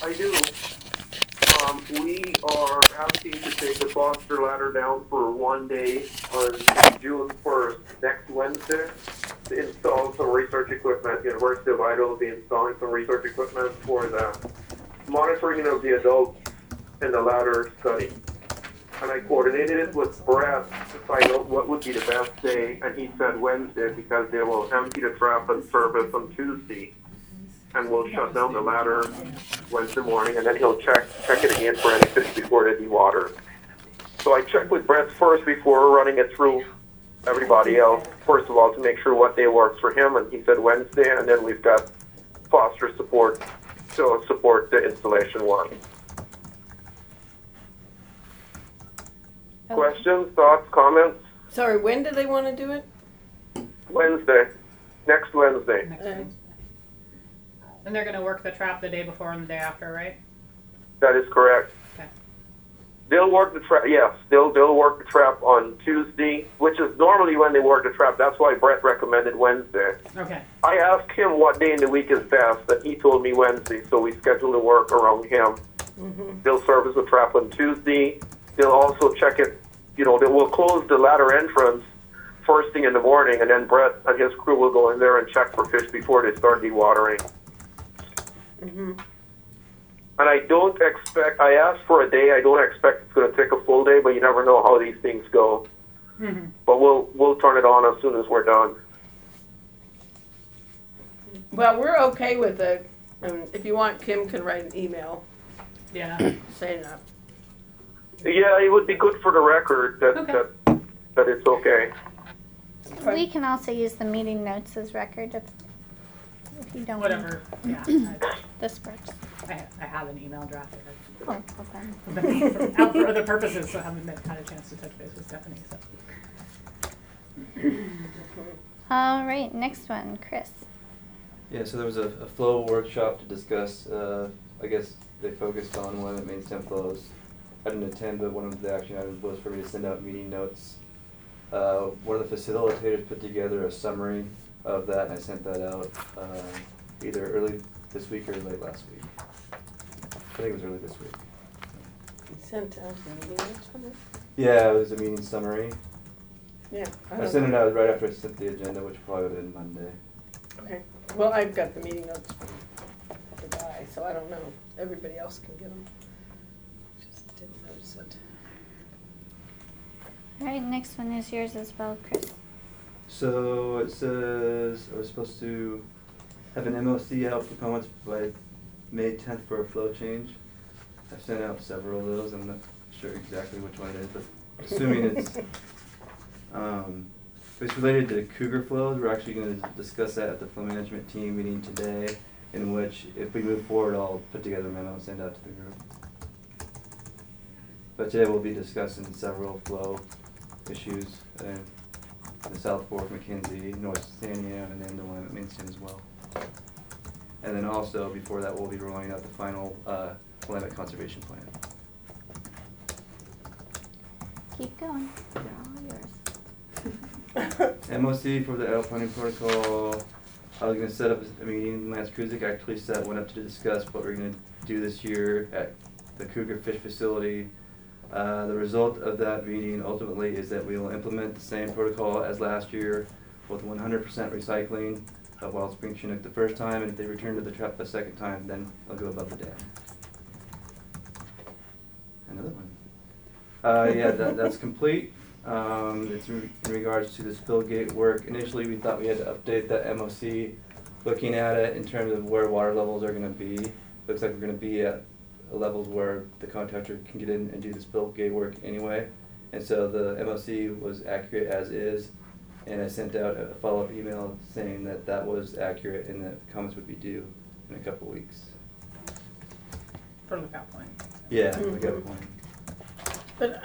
I do. We are asking to take the Foster ladder down for 1 day on June 1st, next Wednesday, to install some research equipment. University of Idaho will be installing some research equipment for the monitoring of the adults in the ladder study. And I coordinated it with Brett to find out what would be the best day, and he said Wednesday because they will empty the trap and service on Tuesday. And we'll shut down the ladder Wednesday morning, and then he'll check it again for any fish before they dewater. So I checked with Brett first before running it through everybody else. First of all, to make sure what day works for him, and he said Wednesday, and then we've got Foster support to support the installation work. Questions, thoughts, comments? Sorry, when do they want to do it? Wednesday. Next Wednesday. And they're going to work the trap the day before and the day after, right? That is correct. Okay. They'll work the trap. Yes, they'll work the trap on Tuesday, which is normally when they work the trap. That's why Brett recommended Wednesday. Okay. I asked him what day in the week is best, and he told me Wednesday. So we scheduled the work around him. Mm-hmm. They'll service the trap on Tuesday. They'll also check it. They will close the ladder entrance first thing in the morning, and then Brett and his crew will go in there and check for fish before they start dewatering. Mm-hmm. And I asked for a day. I don't expect it's going to take a full day, but you never know how these things go. Mm-hmm. But we'll turn it on as soon as we're done. Well, we're okay with it. If you want, Kim can write an email Yeah. saying that. Yeah, it would be good for the record that Okay. that it's okay. We can also use the meeting notes as record if you don't. Whatever. Yeah. This works. I have an email draft Oh, okay. there. Out for other purposes, so I haven't had a chance to touch base with Stephanie. So. All right, next one, Chris. Yeah, so there was a flow workshop to discuss. I guess they focused on one of the main stem flows. I didn't attend, but one of the action items was for me to send out meeting notes. One of the facilitators put together a summary of that, and I sent that out either early this week or late last week. I think it was early this week. You sent out the meeting notes from it? Yeah, it was a meeting summary. Yeah. I sent it out right after I sent the agenda, which probably would have been Monday. Okay. Well, I've got the meeting notes from the guy, so I don't know. Everybody else can get them. Just didn't notice it. All right, next one is yours as well, Chris. So it says I was supposed to have an MOC out for comments by May 10th for a flow change. I've sent out several of those. I'm not sure exactly which one it is, but assuming it's related to cougar flows. We're actually going to discuss that at the flow management team meeting today, in which if we move forward, I'll put together a memo and send out to the group. But today we'll be discussing several flow issues in the South Fork, McKenzie, North Sandiam, and then the one at Winston as well. And then also, before that, we'll be rolling out the final Willamette Conservation Plan. Keep going. They're all yours. MOC for the Idle Planning Protocol. I was going to set up a meeting. Lance Kruzik actually set one up to discuss what we're going to do this year at the Cougar Fish Facility. The result of that meeting ultimately is that we will implement the same protocol as last year with 100% recycling of wild spring Chinook the first time, and if they return to the trap the second time, then they'll go above the dam. Another one. Yeah, that's complete. It's in regards to the spill gate work. Initially, we thought we had to update that MOC, looking at it in terms of where water levels are going to be. Looks like we're going to be at levels where the contractor can get in and do the spill gate work anyway. And so the MOC was accurate as is, and I sent out a follow-up email saying that that was accurate and that comments would be due in a couple weeks. For Lookout Point. Yeah, Mhm. Lookout Point. But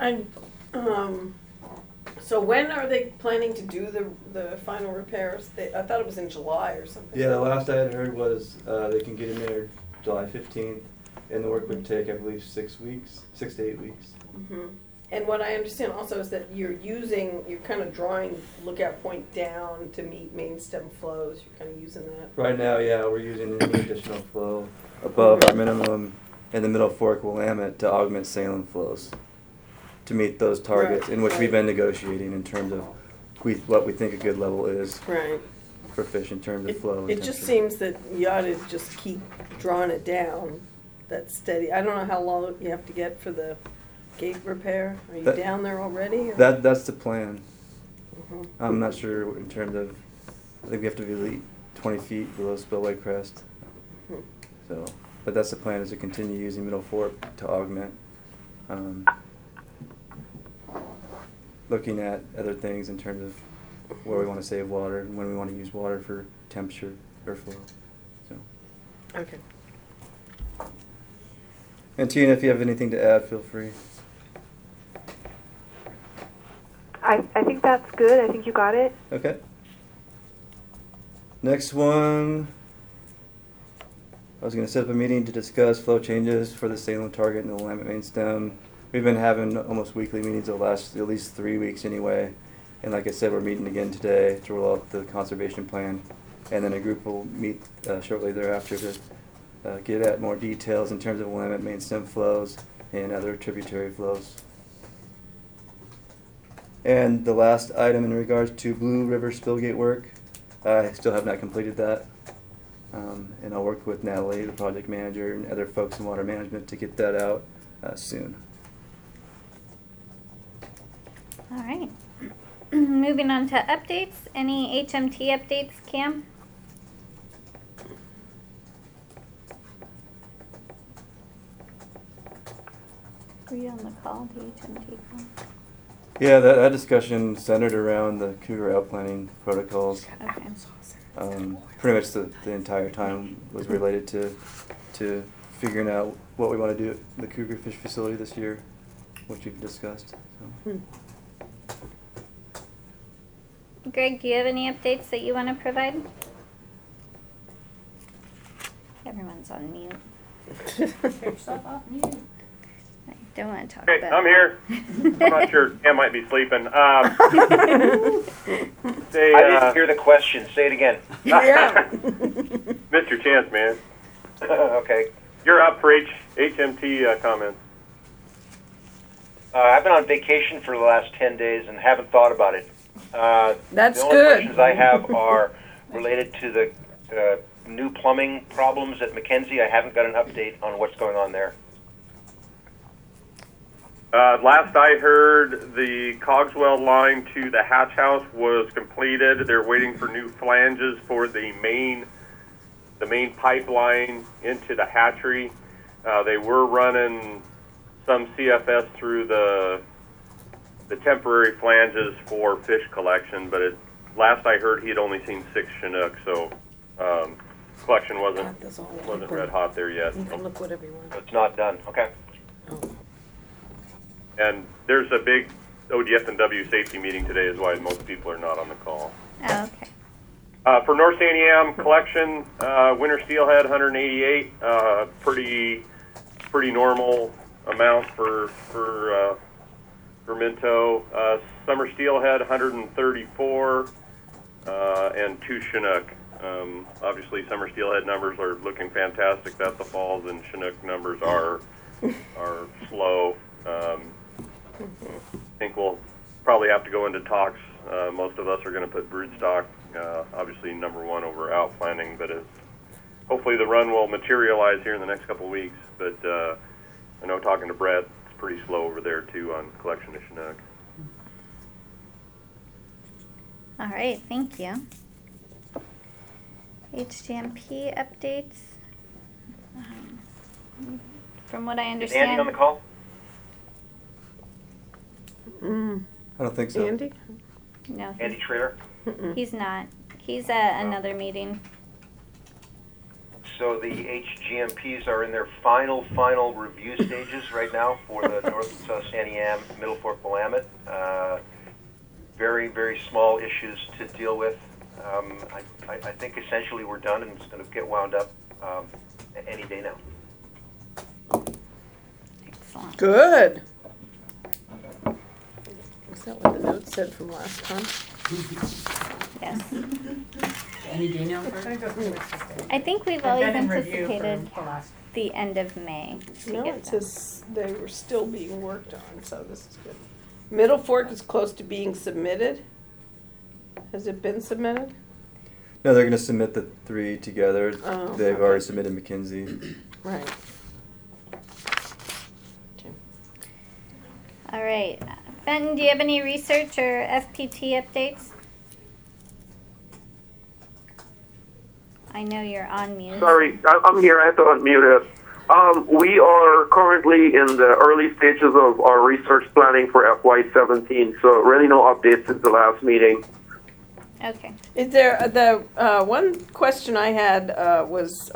so when are they planning to do the final repairs? I thought it was in July or something. Yeah, the last I had heard was they can get in there July 15th, and the work would take, I believe, 6 to 8 weeks. Mm-hmm. And what I understand also is that you're kind of drawing Lookout Point down to meet main stem flows. You're kind of using that. Right now, yeah, we're using any additional flow above our minimum and the Middle Fork Willamette to augment Salem flows to meet those targets, Right, in which right. we've been negotiating in terms of what we think a good level is Right. for fish in terms of It, flow. and it just temperature. seems that you ought to just keep drawing it down, that steady. I don't know how long you have to get for the gate repair. Are you That- down there already? or- That's the plan. Mhm. I'm not sure in terms of, I think we have to be 20 feet below spillway crest. Mhm. So, but that's the plan, is to continue using Middle Fork to augment. Looking at other things in terms of where we want to save water and when we want to use water for temperature or flow. So, Okay. and Tina, if you have anything to add, feel free. I think that's good. I think you got it. Okay. Next one, I was going to set up a meeting to discuss flow changes for the Salem target and the Willamette main stem. We've been having almost weekly meetings the last at least 3 weeks anyway. And like I said, we're meeting again today to roll out the conservation plan. And then a group will meet shortly thereafter to get at more details in terms of Willamette main stem flows and other tributary flows. And the last item in regards to Blue River Spillgate work, I still have not completed that. And I'll work with Natalie, the project manager, and other folks in water management to get that out soon. All right. Moving on to updates. Any HMT updates, Cam? Were you on the call, the HMT call? Yeah, that discussion centered around the cougar outplanting protocols. Okay. Pretty much the entire time was related to figuring out what we want to do at the cougar fish facility this year, which we've discussed. So. Hmm. Greg, do you have any updates that you want to provide? Everyone's on mute. Take yourself off mute. I don't want to talk Hey, about I'm here. I'm not sure. Cam might be sleeping. Say, I didn't hear the question. Say it again. Yeah. Mr. Chance, man. Okay. You're up for HMT comments. I've been on vacation for the last 10 days and haven't thought about it. That's the only good. questions I have are related to the new plumbing problems at Mackenzie. I haven't got an update on what's going on there. Last I heard, the Cogswell line to the hatch house was completed. They're waiting for new flanges for the main pipeline into the hatchery. They were running some CFS through the temporary flanges for fish collection, but last I heard he had only seen 6 Chinook, so collection wasn't That's all wasn't open. red hot there yet. You can look whatever you So want. it's not done. Okay. Oh. And there's a big ODF&W safety meeting today, is why most people are not on the call. Oh, okay. For North Santiam collection, winter steelhead 188, pretty normal amount for Minto. Summer steelhead 134, and 2 Chinook. Obviously, summer steelhead numbers are looking fantastic. That's the falls, and Chinook numbers are slow. I think we'll probably have to go into talks. Most of us are going to put broodstock, obviously #1 over outplanting, but hopefully the run will materialize here in the next couple of weeks. But I know talking to Brett, it's pretty slow over there too on collection of Chinook. All right, thank you. HTMP updates. From what I Is understand. Andy on the call? I don't think so. Andy? No, Andy Trader? he's not. He's at another meeting. So the HGMPs are in their final review stages right now for the North and South Santiam, Middle Fork Willamette. Very, very small issues to deal with. I think essentially we're done, and it's going to get wound up any day now. Excellent. Good. Is that what the note said from last time? Yes. Any day now? I I think we've I've always been in review anticipated. for the last the end of May to No, get it them. says they were still being worked on, so this is good. Middle Fork is close to being submitted. Has it been submitted? No, they're going to submit the 3 together. Oh, They've okay. already submitted McKinsey. Right. Okay. All right. Ben, do you have any research or FPT updates? I know you're on mute. Sorry, I'm here. I have to unmute it. We are currently in the early stages of our research planning for FY17, so really no updates since the last meeting. Okay. Is there the one question I had was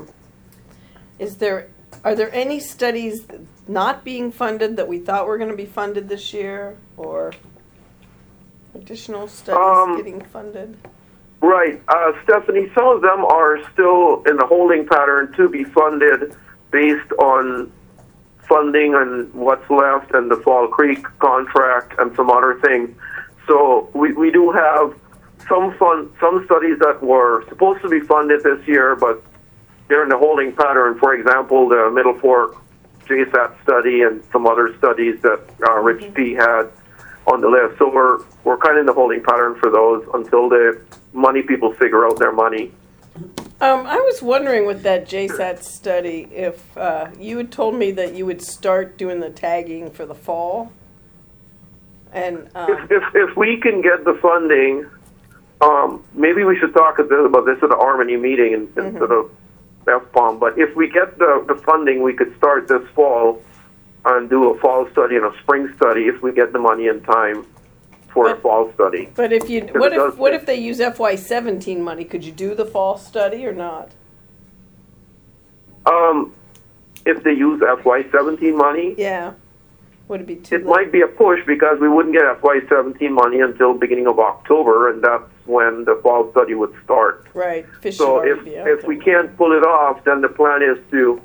are there any studies not being funded that we thought were going to be funded this year, or additional studies getting funded? Right, Stephanie, some of them are still in the holding pattern to be funded based on funding and what's left and the Fall Creek contract and some other things. So we do have some studies that were supposed to be funded this year, but they're in the holding pattern. For example, the Middle Fork JSAT study and some other studies that Rich P had on the list. So we're kind of in the holding pattern for those until the money people figure out their money. I was wondering with that JSAT study if you had told me that you would start doing the tagging for the fall, and If we can get the funding, maybe we should talk about this at the Harmony meeting instead of FPOM. But if we get the funding, we could start this fall and do a fall study and a spring study if we get the money in time for a fall study. but if you what if they use FY17 money? Could you do the fall study or not? If they use FY17 money, Yeah, would it be too? it might be a push because we wouldn't get FY17 money until beginning of October, and that's when the fall study would start. Right, fish So should if already be out if we there. can't pull it off, then the plan is to,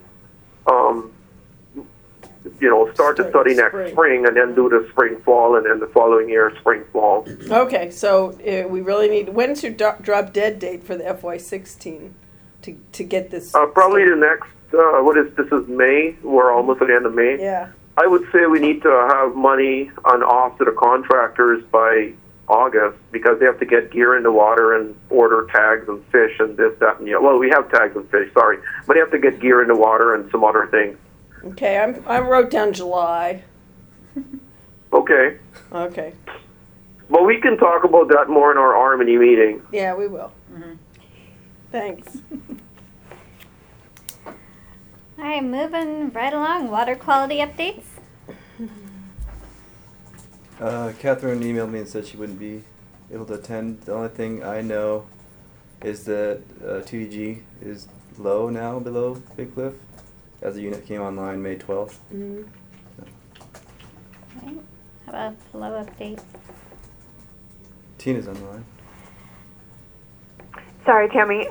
start the Start study in next spring. spring, and then do the spring fall, and then the following year spring fall. Okay, so we really need. When's your drop dead date for the FY16 to get this? Probably the next. This is May. We're almost at the end of May. Yeah. I would say we need to have money on off to the contractors by August because they have to get gear in the water and order tags and fish and this, that, and the other. Well, we have tags and fish, sorry, but they have to get gear in the water and some other things. Okay, I wrote down July. Okay, Okay. but we can talk about that more in our Harmony meeting. Yeah, we will. Thanks. All right, moving right along. Water quality updates. Catherine emailed me and said she wouldn't be able to attend. The only thing I know is that TDG is low now, below Big Cliff, as the unit came online May 12th. Mhm. Okay. How about a flow update? Tina's on the line. Sorry, Tammy.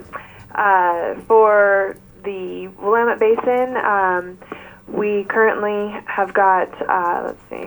For the Willamette Basin, we currently have got, let's see,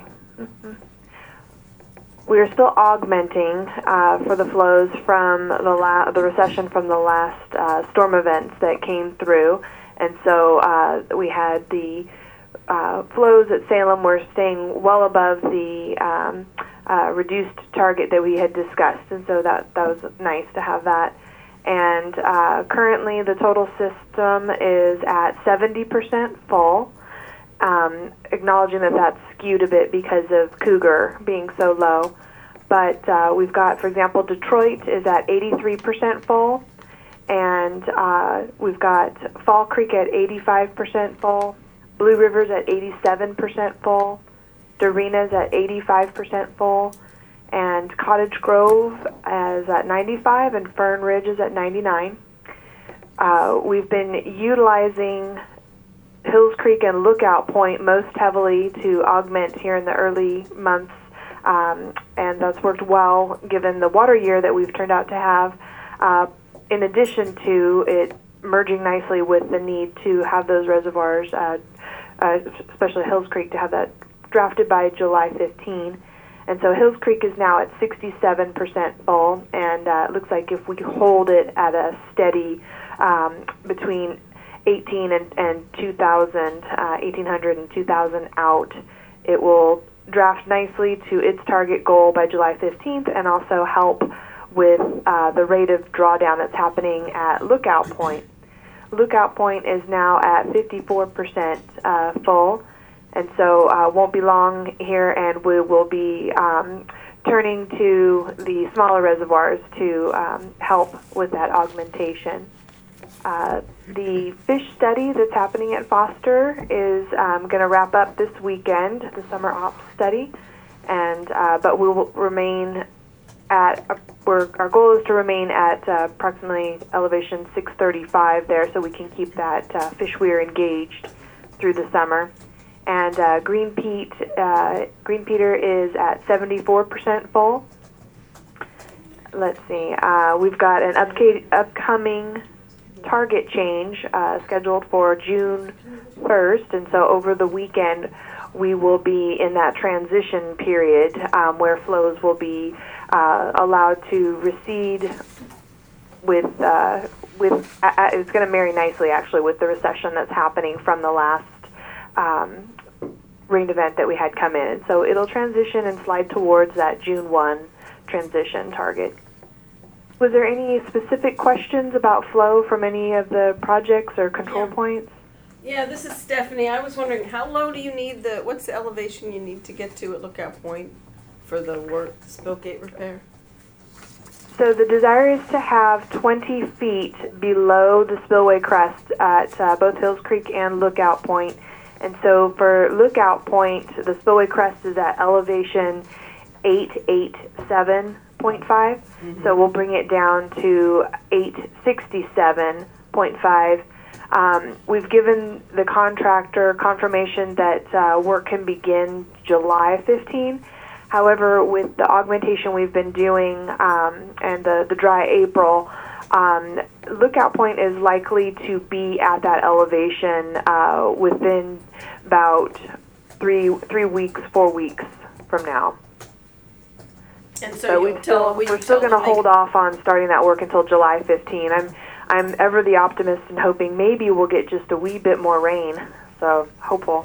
we are still augmenting for the flows from the recession from the last storm events that came through. And so we had the flows at Salem were staying well above the reduced target that we had discussed. And so that was nice to have that. And currently the total system is at 70% full, acknowledging that that's skewed a bit because of Cougar being so low. But we've got, for example, Detroit is at 83% full, and we've got Fall Creek at 85% full, Blue River's at 87% full, Dorina's at 85% full, and Cottage Grove is at 95, and Fern Ridge is at 99. We've been utilizing Hills Creek and Lookout Point most heavily to augment here in the early months, and that's worked well given the water year that we've turned out to have, in addition to it merging nicely with the need to have those reservoirs, especially Hills Creek, to have that drafted by July 15. And so Hills Creek is now at 67% full, and it looks like if we hold it at a steady between 18 and 2000, 1800 and 2000 out, it will draft nicely to its target goal by July 15th and also help with the rate of drawdown that's happening at Lookout Point. Lookout Point is now at 54% full, and so won't be long here, and we will be turning to the smaller reservoirs to help with that augmentation. The fish study that's happening at Foster is going to wrap up this weekend, the summer ops study, and but we will remain at our goal is to remain at approximately elevation 635 there, so we can keep that fish weir engaged through the summer. And Green Peter is at 74% full. Let's see. We've got an upcoming target change scheduled for June 1st, and so over the weekend we will be in that transition period where flows will be allowed to recede with it's going to marry nicely actually with the recession that's happening from the last rain event that we had come in. So it'll transition and slide towards that June 1 transition target. Was there any specific questions about flow from any of the projects or control points? Yeah, this is Stephanie. I was wondering, how low do you need what's the elevation you need to get to at Lookout Point for the spillgate repair? So the desire is to have 20 feet below the spillway crest at both Hills Creek and Lookout Point. And so for Lookout Point, the spillway crest is at elevation 887.5. So we'll bring it down to 867.5. We've given the contractor confirmation that work can begin July 15. However, with the augmentation we've been doing and the dry April, Lookout Point is likely to be at that elevation within about 4 weeks from now. And so we're still going to hold off on starting that work until July 15. I'm ever the optimist and hoping maybe we'll get just a wee bit more rain. So hopeful.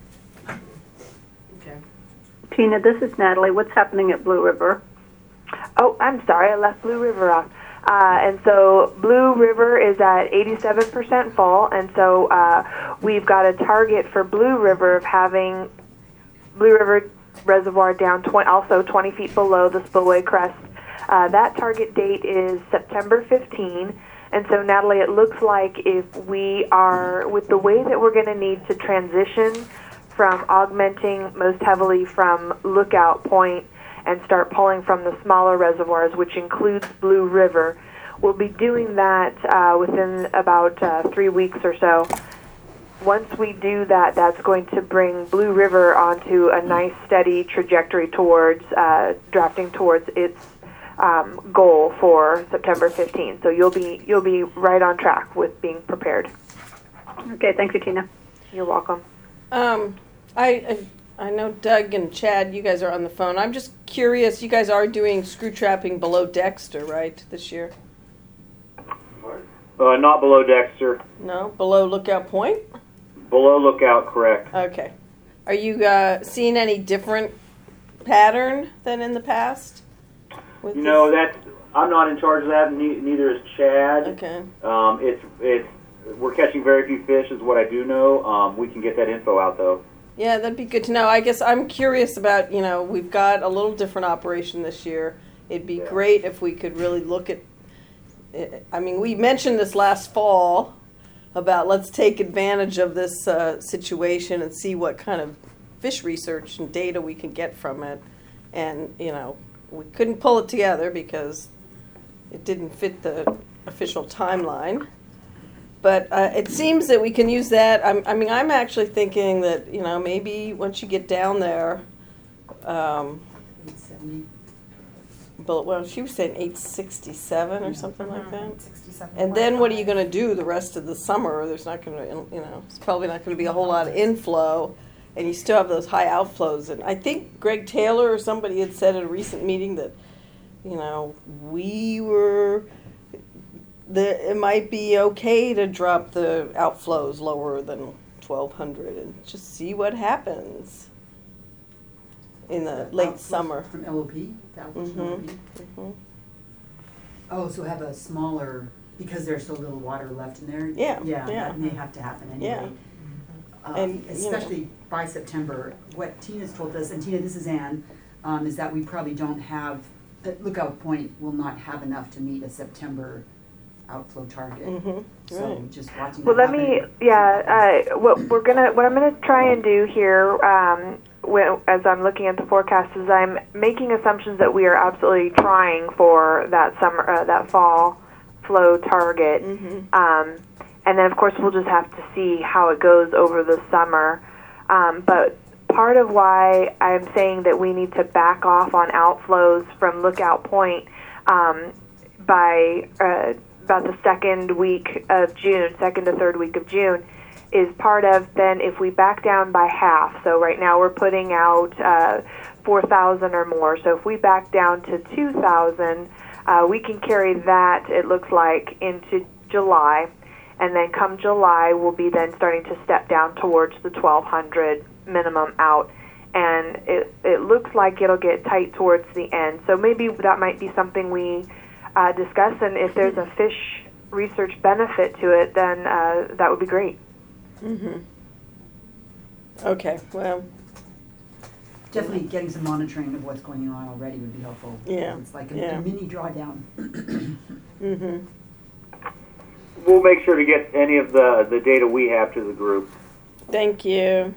Okay. Tina, this is Natalie. What's happening at Blue River? Oh, I'm sorry. I left Blue River off. And so Blue River is at 87% full. And so we've got a target for Blue River of having Blue River Reservoir down also 20 feet below the spillway crest. That target date is September 15. And so, Natalie, it looks like if we are, with the way that we're going to need to transition from augmenting most heavily from Lookout Point and start pulling from the smaller reservoirs, which includes Blue River, we'll be doing that within about 3 weeks or so. Once we do that, that's going to bring Blue River onto a nice steady trajectory towards drafting towards its goal for September 15th. So you'll be right on track with being prepared. Okay, thank you, Tina. You're welcome. I know Doug and Chad, you guys are on the phone. I'm just curious, you guys are doing screw trapping below Dexter, right, this year? Not below Dexter. No? Below Lookout Point? Below Lookout, correct. Okay. Are you seeing any different pattern than in the past? You know, I'm not in charge of that, and neither is Chad. Okay. We're catching very few fish, is what I do know. We can get that info out, though. Yeah, that'd be good to know. I guess I'm curious about, we've got a little different operation this year. It'd be great if we could really look at, we mentioned this last fall about let's take advantage of this situation and see what kind of fish research and data we can get from it. And, we couldn't pull it together because it didn't fit the official timeline. But it seems that we can use that. I'm actually thinking that, maybe once you get down there, 870. but well, she was saying 867 or something like that. 867. And then what are you going to do the rest of the summer? There's not going to, it's probably not going to be a whole lot of inflow, and you still have those high outflows. And I think Greg Taylor or somebody had said at a recent meeting that, we were it might be okay to drop the outflows lower than 1,200 and just see what happens in the late Outflows summer. From LOP? The outflows from LOP? Mhm. Oh, so have a smaller, because there's so little water left in there? Yeah, Yeah, yeah. that may have to happen Yeah. anyway. And, you know. Especially by September, what Tina's told us, and Tina, this is Ann, is that we probably don't have, Lookout Point will not have enough to meet a September outflow target. Mhm, So right. just watching Well, that let me, happen. what I'm gonna try and do here, as I'm looking at the forecast, is I'm making assumptions that we are absolutely trying for that summer, that fall flow target. And then, of course, we'll just have to see how it goes over the summer. But part of why I'm saying that we need to back off on outflows from Lookout Point by about the second to third week of June, is part of then if we back down by half. So right now we're putting out 4,000 or more. So if we back down to 2,000, we can carry that, it looks like, into July. And then come July, we'll be then starting to step down towards the 1,200 minimum out. And it looks like it'll get tight towards the end. So maybe that might be something we discuss. And if there's a fish research benefit to it, then that would be great. Okay, well, Definitely getting some monitoring of what's going on already would be helpful. Yeah, It's like yeah. a mini drawdown. We'll make sure to get any of the data we have to the group. thank you.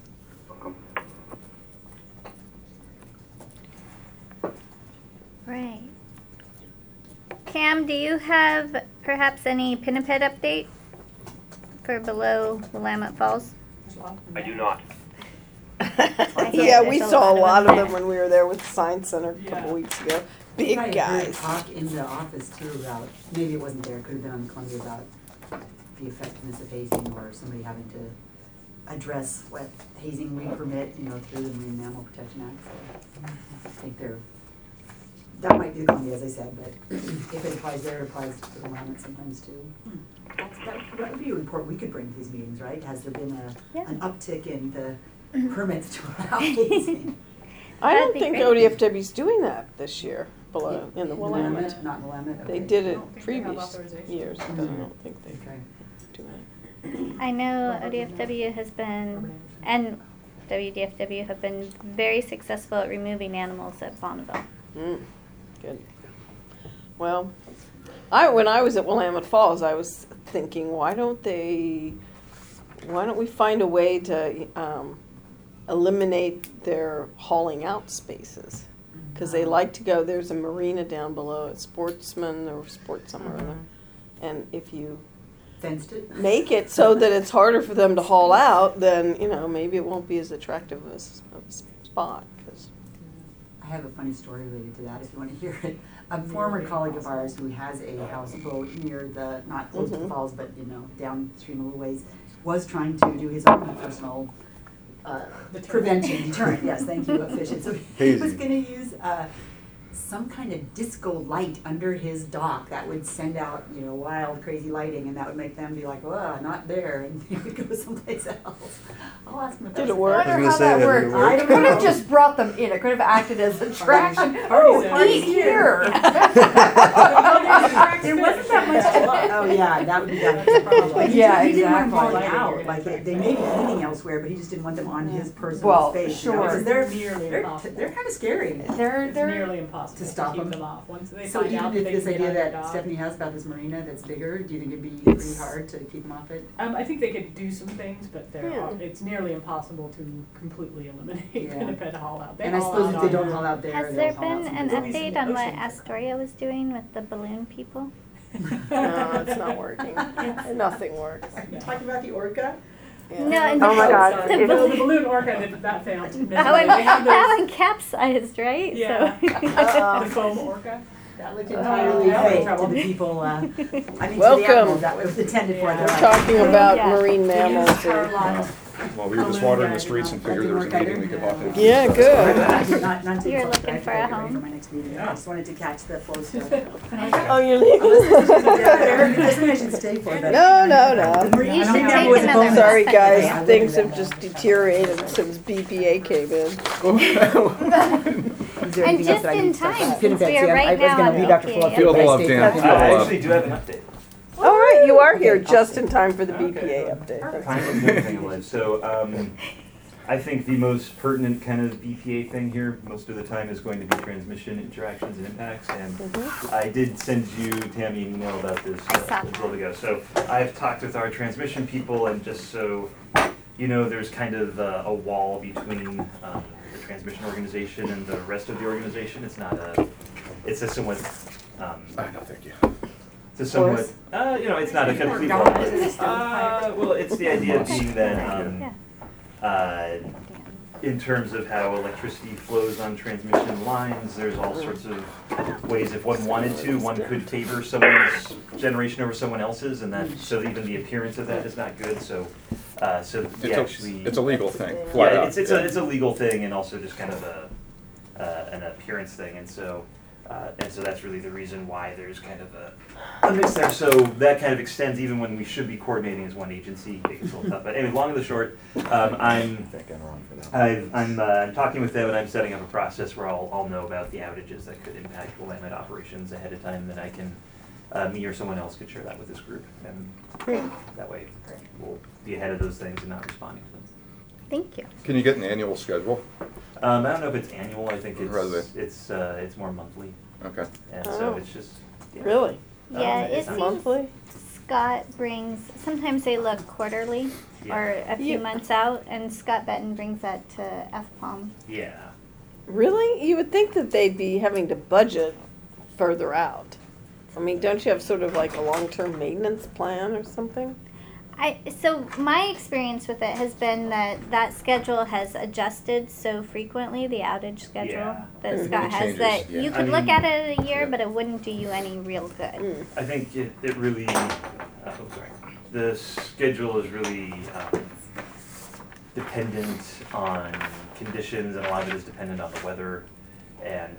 Right. Cam, do you have perhaps any Pinniped update for below Willamette Falls? I do not. Yeah, we There's a saw a lot of there. them when we were there with the Science Center a couple weeks ago. Big I heard guys. talk in the office too about, maybe it wasn't there, it could have been on Columbia, about the effectiveness of hazing or somebody having to address what hazing we permit, through the Marine Mammal Protection Act. So I think that might be the Columbia, as I said, but if it applies there, it applies to the Willamette sometimes too. That would be a report we could bring to these meetings, right? Has there been an uptick in the permits to allow hazing? I That'd don't be think great. ODFW's doing that this year below in the Willamette. Not in Willamette? They Okay. did I it don't think they have previous authorization. years, but I don't think they Okay. do it. I know ODFW has been, and WDFW have been very successful at removing animals at Bonneville. Good. Well, when I was at Willamette Falls, I was thinking, why don't we find a way to eliminate their hauling out spaces? Because they like to go, there's a marina down below at Sportsman or Sport somewhere or other. And if you Fenced it? make it so that it's harder for them to haul out, then, maybe it won't be as attractive of a spot. 'Cause I have a funny story related to that, if you want to hear it. A former colleague of ours who has a houseboat near not close to the falls, but downstream a little ways, was trying to do his own personal prevention, deterrent, yes, thank you, efficient. So he was going to use some kind of disco light under his dock that would send out, wild, crazy lighting, and that would make them be like, "Whoa, not there," and he would go someplace else. I'll ask him if Did that's it work? I wonder how that worked. I don't Could know. have just brought them in. It could have acted as attraction. Party's Eat here. There wasn't that much to look. Oh, yeah, that would be that. Yeah, He didn't want them exactly. falling out, like, they may be eating elsewhere, but he just didn't want them on his personal Well, space. sure. Because Nearly they're impossible. kind of scary. It's They're nearly impossible to stop keep them. them off. Once they So find out even that if they this can get idea on your that dock. Stephanie has about this marina that's bigger, do you think it'd be pretty hard to keep them off it? I think they could do some things, but Yeah. it's nearly impossible to completely eliminate Yeah. Pinniped haul out. They And I haul suppose out if they on- don't haul out there, Has they'll there haul out been an someplace else. update on what Ocean. Astoria was doing with the balloon people? No, it's not working. Nothing works. You talking about the orca? Yeah. No, and Oh my God. the The balloon, balloon orca that failed. that one, They have that those- one capsized, right? Yeah. So The foam orca. That looked entirely fake to the people, I mean, to the Welcome. animals that was intended for. We're talking about Yeah. marine mammals. Well, we were just wandering the streets and figured there was a meeting we could walk into. Yeah, good. You're looking for a home? For my next meeting. I just wanted to catch the flow still. Oh, you're leaving? Maybe I should stay for it. No, no, no. You should take another Sorry, month. guys, things have just deteriorated since BPA came in. And just in time, since we are right now on BPA. Field love, Dan. Field I love. actually do have an update. All right, you are here just in time for the BPA update. That's Kind of good thing, Liz. So, I think the most pertinent kind of BPA thing here, most of the time, is going to be transmission interactions and impacts. And I did send you, Tammy, an email about this a little ago. So I've talked with our transmission people, and just so you know, there's kind of a wall between the transmission organization and the rest of the organization. It's not a, it's a somewhat, No, thank you. it's a somewhat, you know, it's not a complete wall. Well, it's the idea being that, in terms of how electricity flows on transmission lines, there's all sorts of ways. If one wanted to, one could favor someone's generation over someone else's, and that so even the appearance of that is not good. So, It's a legal thing. Flat Yeah, out. it's a legal thing, and also just kind of an appearance thing, and so that's really the reason why there's kind of a mix there. So that kind of extends even when we should be coordinating as one agency. It gets a little tough. But anyway, long and the short, I'm talking with them, and I'm setting up a process where I'll know about the outages that could impact Willamette operations ahead of time. Then I can, me or someone else could share that with this group, and that way we'll be ahead of those things and not responding to them. Thank you. Can you get an annual schedule? I don't know if it's annual. I think Rather it's more monthly. Okay. And so it's just Really? Yeah, it it's seems monthly. Scott brings, sometimes they look quarterly or a few months out, and Scott Benton brings that to FPOM. Yeah. Really? You would think that they'd be having to budget further out. I mean, don't you have sort of like a long-term maintenance plan or something? So my experience with it has been that schedule has adjusted so frequentally, the outage schedule that Scott has, changes, that yeah. you could look at it a year, but it wouldn't do you any real good. I think it really, the schedule is really dependent on conditions, and a lot of it is dependent on the weather, and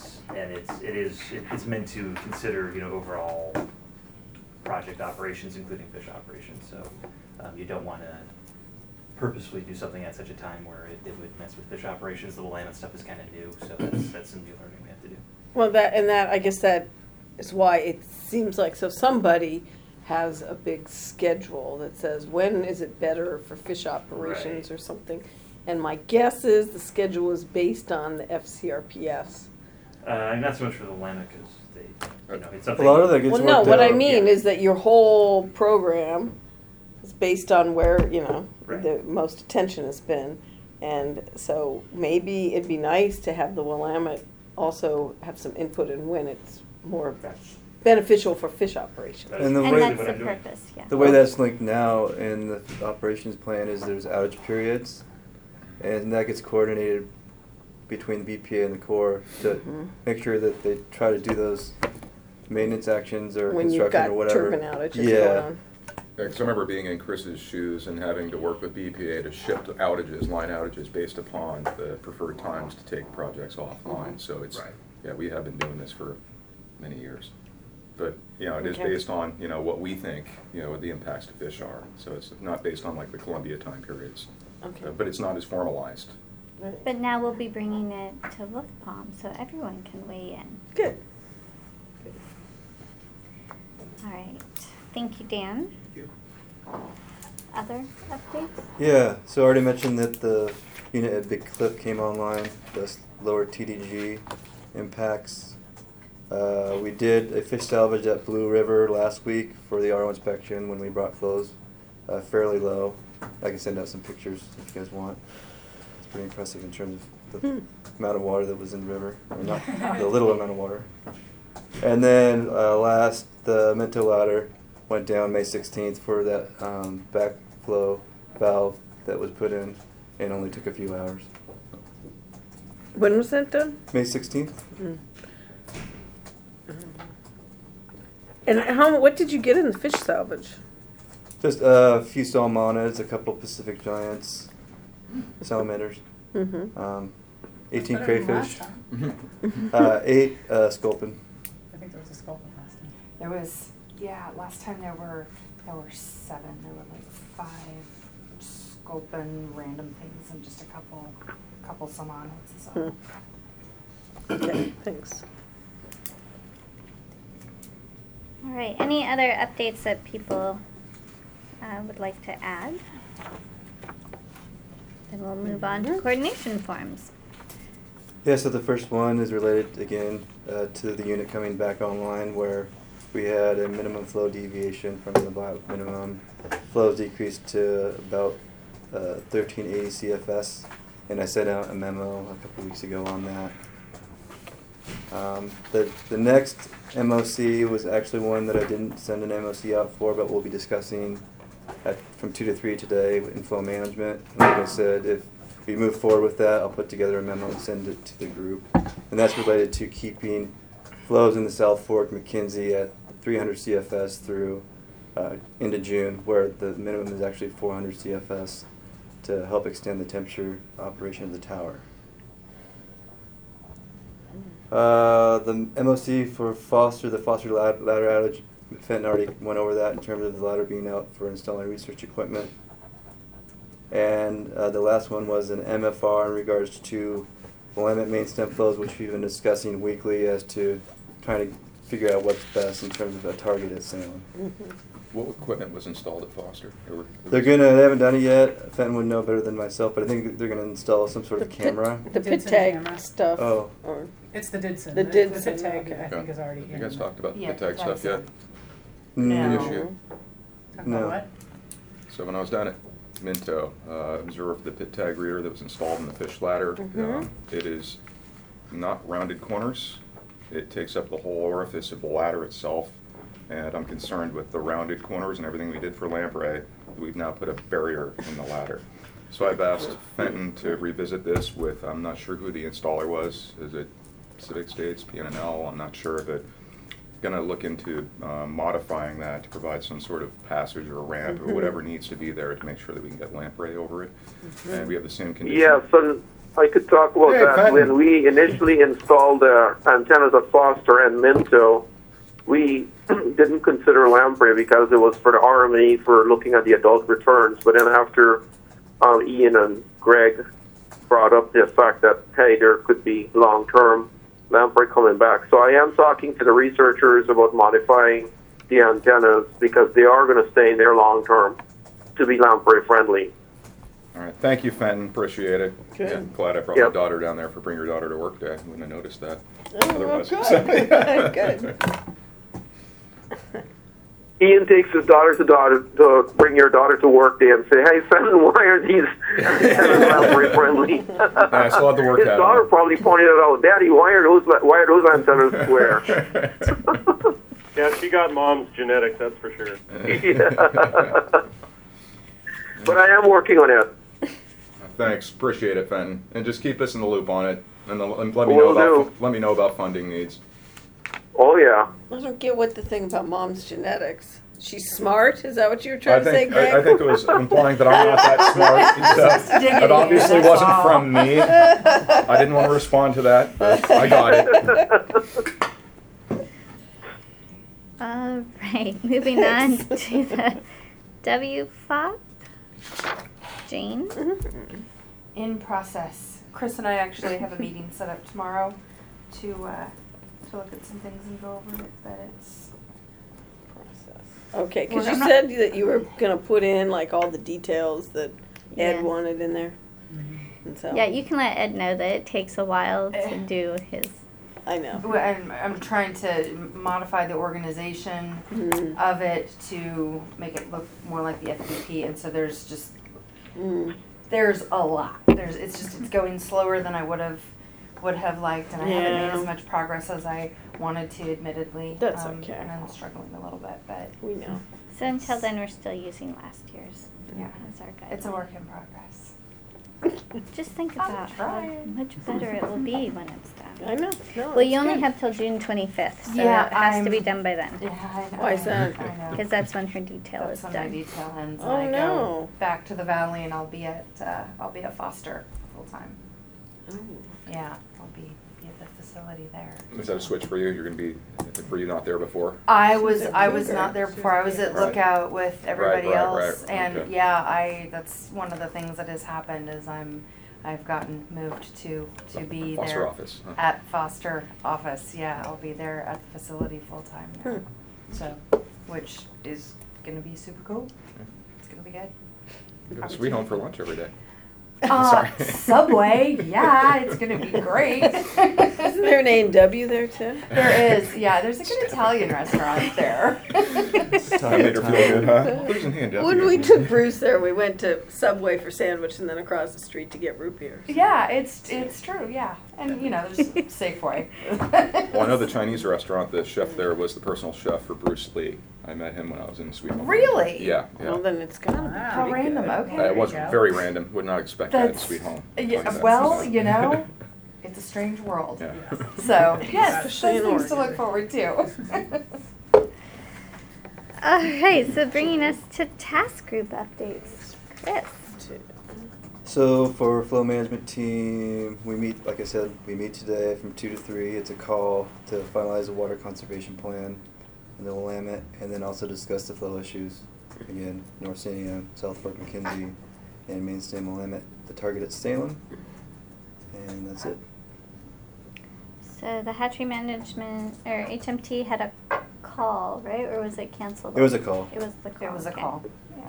it's meant to consider, you know, overall project operations, including fish operations. So you don't want to purposefully do something at such a time where it would mess with fish operations. The Willamette stuff is kind of new, so that's some new learning we have to do. Well, I guess that is why it seems like, so somebody has a big schedule that says when is it better for fish operations or something. And my guess is the schedule is based on the FCRPS. Not so much for the Willamette, because it's something. A lot of that gets Well, no, worked what I out. mean is that your whole program is based on where, you know, the most attention has been. And so maybe it'd be nice to have the Willamette also have some input in when it's more beneficial for fish operations. And the And way that's the purpose, yeah. the way that's linked now in the operations plan is there's outage periods, and that gets coordinated between the BPA and the Corps to make sure that they try to do those maintenance actions or When you've construction got or whatever. turbine outages going on. Because I remember being in Chris's shoes and having to work with BPA to shift outages, line outages, based upon the preferred times to take projects offline. So it's, yeah, we have been doing this for many years. But, you know, it is based on, you know, what we think, you know, what the impacts to fish are. So it's not based on like the Columbia time periods. Okay. But it's not as formalized. But now we'll be bringing it to WolfPalm, so everyone can weigh in. Good. All right. Thank you, Dan. Thank you. Other updates? Yeah, so I already mentioned that the unit at Big Cliff came online, thus lower TDG impacts. We did a fish salvage at Blue River last week for the RO inspection when we brought flows fairly low. I can send out some pictures if you guys want. It's pretty impressive in terms of the amount of water that was in the river, or not the little amount of water. And then the Minto ladder went down May 16th for that backflow valve that was put in, and only took a few hours. When was that done? May 16th. And what did you get in the fish salvage? Just a few salmonids, a couple Pacific giants, salamanders, 18 crayfish, 8 sculpin. I think there was a sculpin last time. There was, last time there were 7. There were like 5 sculpin random things and just a couple salmonids. So. Okay, thanks. All right. Any other updates that people would like to add? Then we'll move on to coordination forms. Yeah, so the first one is related again to the unit coming back online, where we had a minimum flow deviation from the minimum. Flows decreased to about 1380 CFS, and I sent out a memo a couple weeks ago on that. The next MOC was actually one that I didn't send an MOC out for, but we'll be discussing from 2 to 3 today in flow management. And like I said, if we move forward with that, I'll put together a memo and send it to the group. And that's related to keeping flows in the South Fork McKinsey at 300 CFS through into June, where the minimum is actually 400 CFS to help extend the temperature operation of the tower. The MOC for Foster, the Foster ladder outage, Fenton already went over that in terms of the ladder being out for installing research equipment. And the last one was an MFR in regards to Willamette main stem flows, which we've been discussing weekly as to trying to figure out what's best in terms of a targeted Salem. What equipment was installed at Foster? They haven't done it yet. Fenton would know better than myself, but I think they're gonna install some sort of camera. The pit tag stuff. Oh. Or It's the Didson. The Didson, pit tag, okay. I think, is already in. You guys talked about the Yeah, pit tag stuff yet? No. The issue. Talk No. about what? So when I was down at Minto, observed the pit tag reader that was installed in the fish ladder. It is not rounded corners. It takes up the whole orifice of the ladder itself. And I'm concerned with the rounded corners and everything we did for lamprey. We've now put a barrier in the ladder. So I've asked Fenton to revisit this with, I'm not sure who the installer was. Is it Pacific States, PNNL? I'm not sure, but going to look into modifying that to provide some sort of passage or ramp or whatever needs to be there to make sure that we can get lamprey over it. And we have the same condition. Yes, and I could talk about that. Fenton. When we initially installed the antennas at Foster and Minto, we didn't consider lamprey because it was for the RME for looking at the adult returns. But then after Ian and Greg brought up the fact that, hey, there could be long-term lamprey coming back. So I am talking to the researchers about modifying the antennas because they are going to stay in there long-term to be lamprey friendly. All right, thank you, Fenton. Appreciate it. Good. Yeah, glad I brought my daughter down there for Bring Your Daughter to Work Day. Wouldn't have noticed that. Oh, good. Good. Ian takes his daughter to Bring Your Daughter to Work Day and say, hey, Fenton, why are these antennas lamprey friendly? I still have the work His hat daughter on. probably pointed it out, Daddy, why are those antennas square? Yeah, she got mom's genetics, that's for sure. But I am working on it. Thanks, appreciate it, Fenton. And just keep us in the loop on it, and let me know about funding needs. Oh yeah. I don't get what the thing about mom's genetics. She's smart? Is that what you were trying to say, Greg? I think it was implying that I'm not that smart. So it obviously wasn't from me. I didn't want to respond to that, but I got it. All right, moving on to the WFOP. Jane? In process. Chris and I actually have a meeting set up tomorrow to look at some things and go over it, but it's Okay, because Well, you I'm said that you were going to put in like all the details that Ed Yeah. wanted in there. And so Yeah, you can let Ed know that it takes a while to do his. I know. Well, I'm trying to modify the organization of it to make it look more like the FPP, and so there's just there's a lot. It's going slower than I would have liked, and I haven't made as much progress as I wanted to, admittedly. That's okay. And I'm struggling a little bit, but we know. So until then, we're still using last year's. Yeah, as our guide. it's a work in progress. Just think about how much better it will be when it's done. I know. No, Well, you that's only good. have till June 25th, so Yeah, it has to be I'm- done by then. Yeah, I know. Why is that? I know. Because that's when her detail That's is when my done. detail ends, Oh, and I no. go back to the valley, and I'll be at Foster full time. Oh. Yeah, I'll be at the facility there. Is that a switch for you? You're going to be, were you not there before? I She was was at not Bluebird. there before. I was at Right. Lookout with everybody Right, else, right. and Okay. yeah, that's one of the things that has happened is I've gotten moved to be Foster there office, huh? at Foster office. Yeah, I'll be there at the facility full time now. So, which is gonna be super cool. It's gonna be good. You go to Sweet Home for lunch every day. Subway, yeah, it's gonna be great. Isn't there an A&W there too? There is, yeah. There's a good Italian restaurant there. That made her feel good, huh? Who's in hand? When we took Bruce there, we went to Subway for sandwich and then across the street to get root beer. Yeah, it's true. Yeah, and there's Safeway. Well, I know the Chinese restaurant, the chef there was the personal chef for Bruce Lee. I met him when I was in Sweet Home. Really? Yeah, yeah. Well, then it's gotta be How pretty random. good. Okay. It was very random. Would not expect that at Sweet Home. Yeah, well, it's a strange world. Yeah. So yes, Especially those in things to look forward to. All right, so bringing us to task group updates. Chris. So for flow management team, we meet, like I said, we meet today from 2 to 3. It's a call to finalize a water conservation plan in the Willamette, and then also discuss the flow issues. Again, North Sandiam, South Fork McKenzie, and Mainstem Willamette. The target at Salem, and that's it. So the hatchery management, or HMT had a call, right? Or was it canceled? It was a call. It was the call. It was a okay. call. Yeah.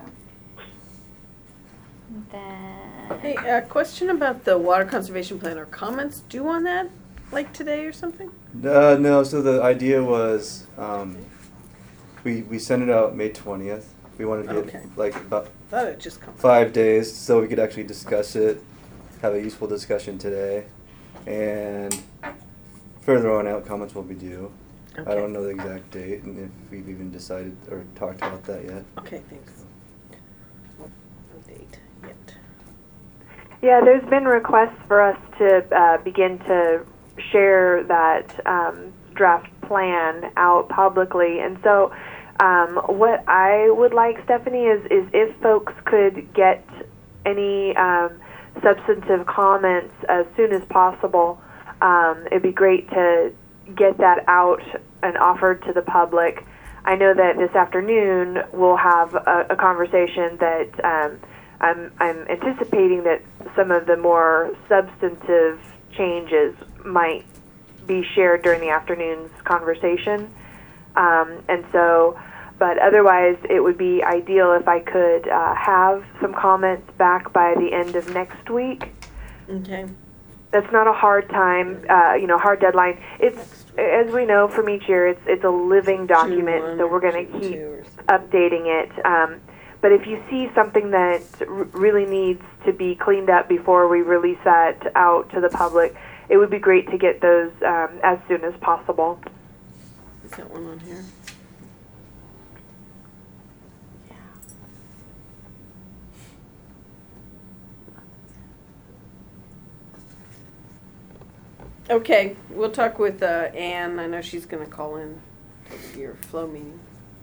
Then, Hey, question about the water conservation plan. Are comments due on that, like today or something? No, so the idea was we sent it out May 20th. We wanted to get Okay. like about Thought it just come. 5 days so we could actually discuss it, have a useful discussion today, and further on out comments will be due. Okay. I don't know the exact date and if we've even decided or talked about that yet. Okay, thanks. No date yet. Yeah, there's been requests for us to begin to share that draft plan out publicly, and so what I would like, Stephanie, is if folks could get any substantive comments as soon as possible. It'd be great to get that out and offered to the public. I know that this afternoon we'll have a conversation that I'm anticipating that some of the more substantive changes might be shared during the afternoon's conversation. And so, but otherwise it would be ideal if I could have some comments back by the end of next week. Okay. That's not a hard time, hard deadline. It's, as we know from each year, it's a living document, June 1 so we're going or to keep June 2 or something. updating it. But if you see something that really needs to be cleaned up before we release that out to the public, it would be great to get those as soon as possible. Is that one on here? Okay, we'll talk with Anne. I know she's going to call in to your flow meeting.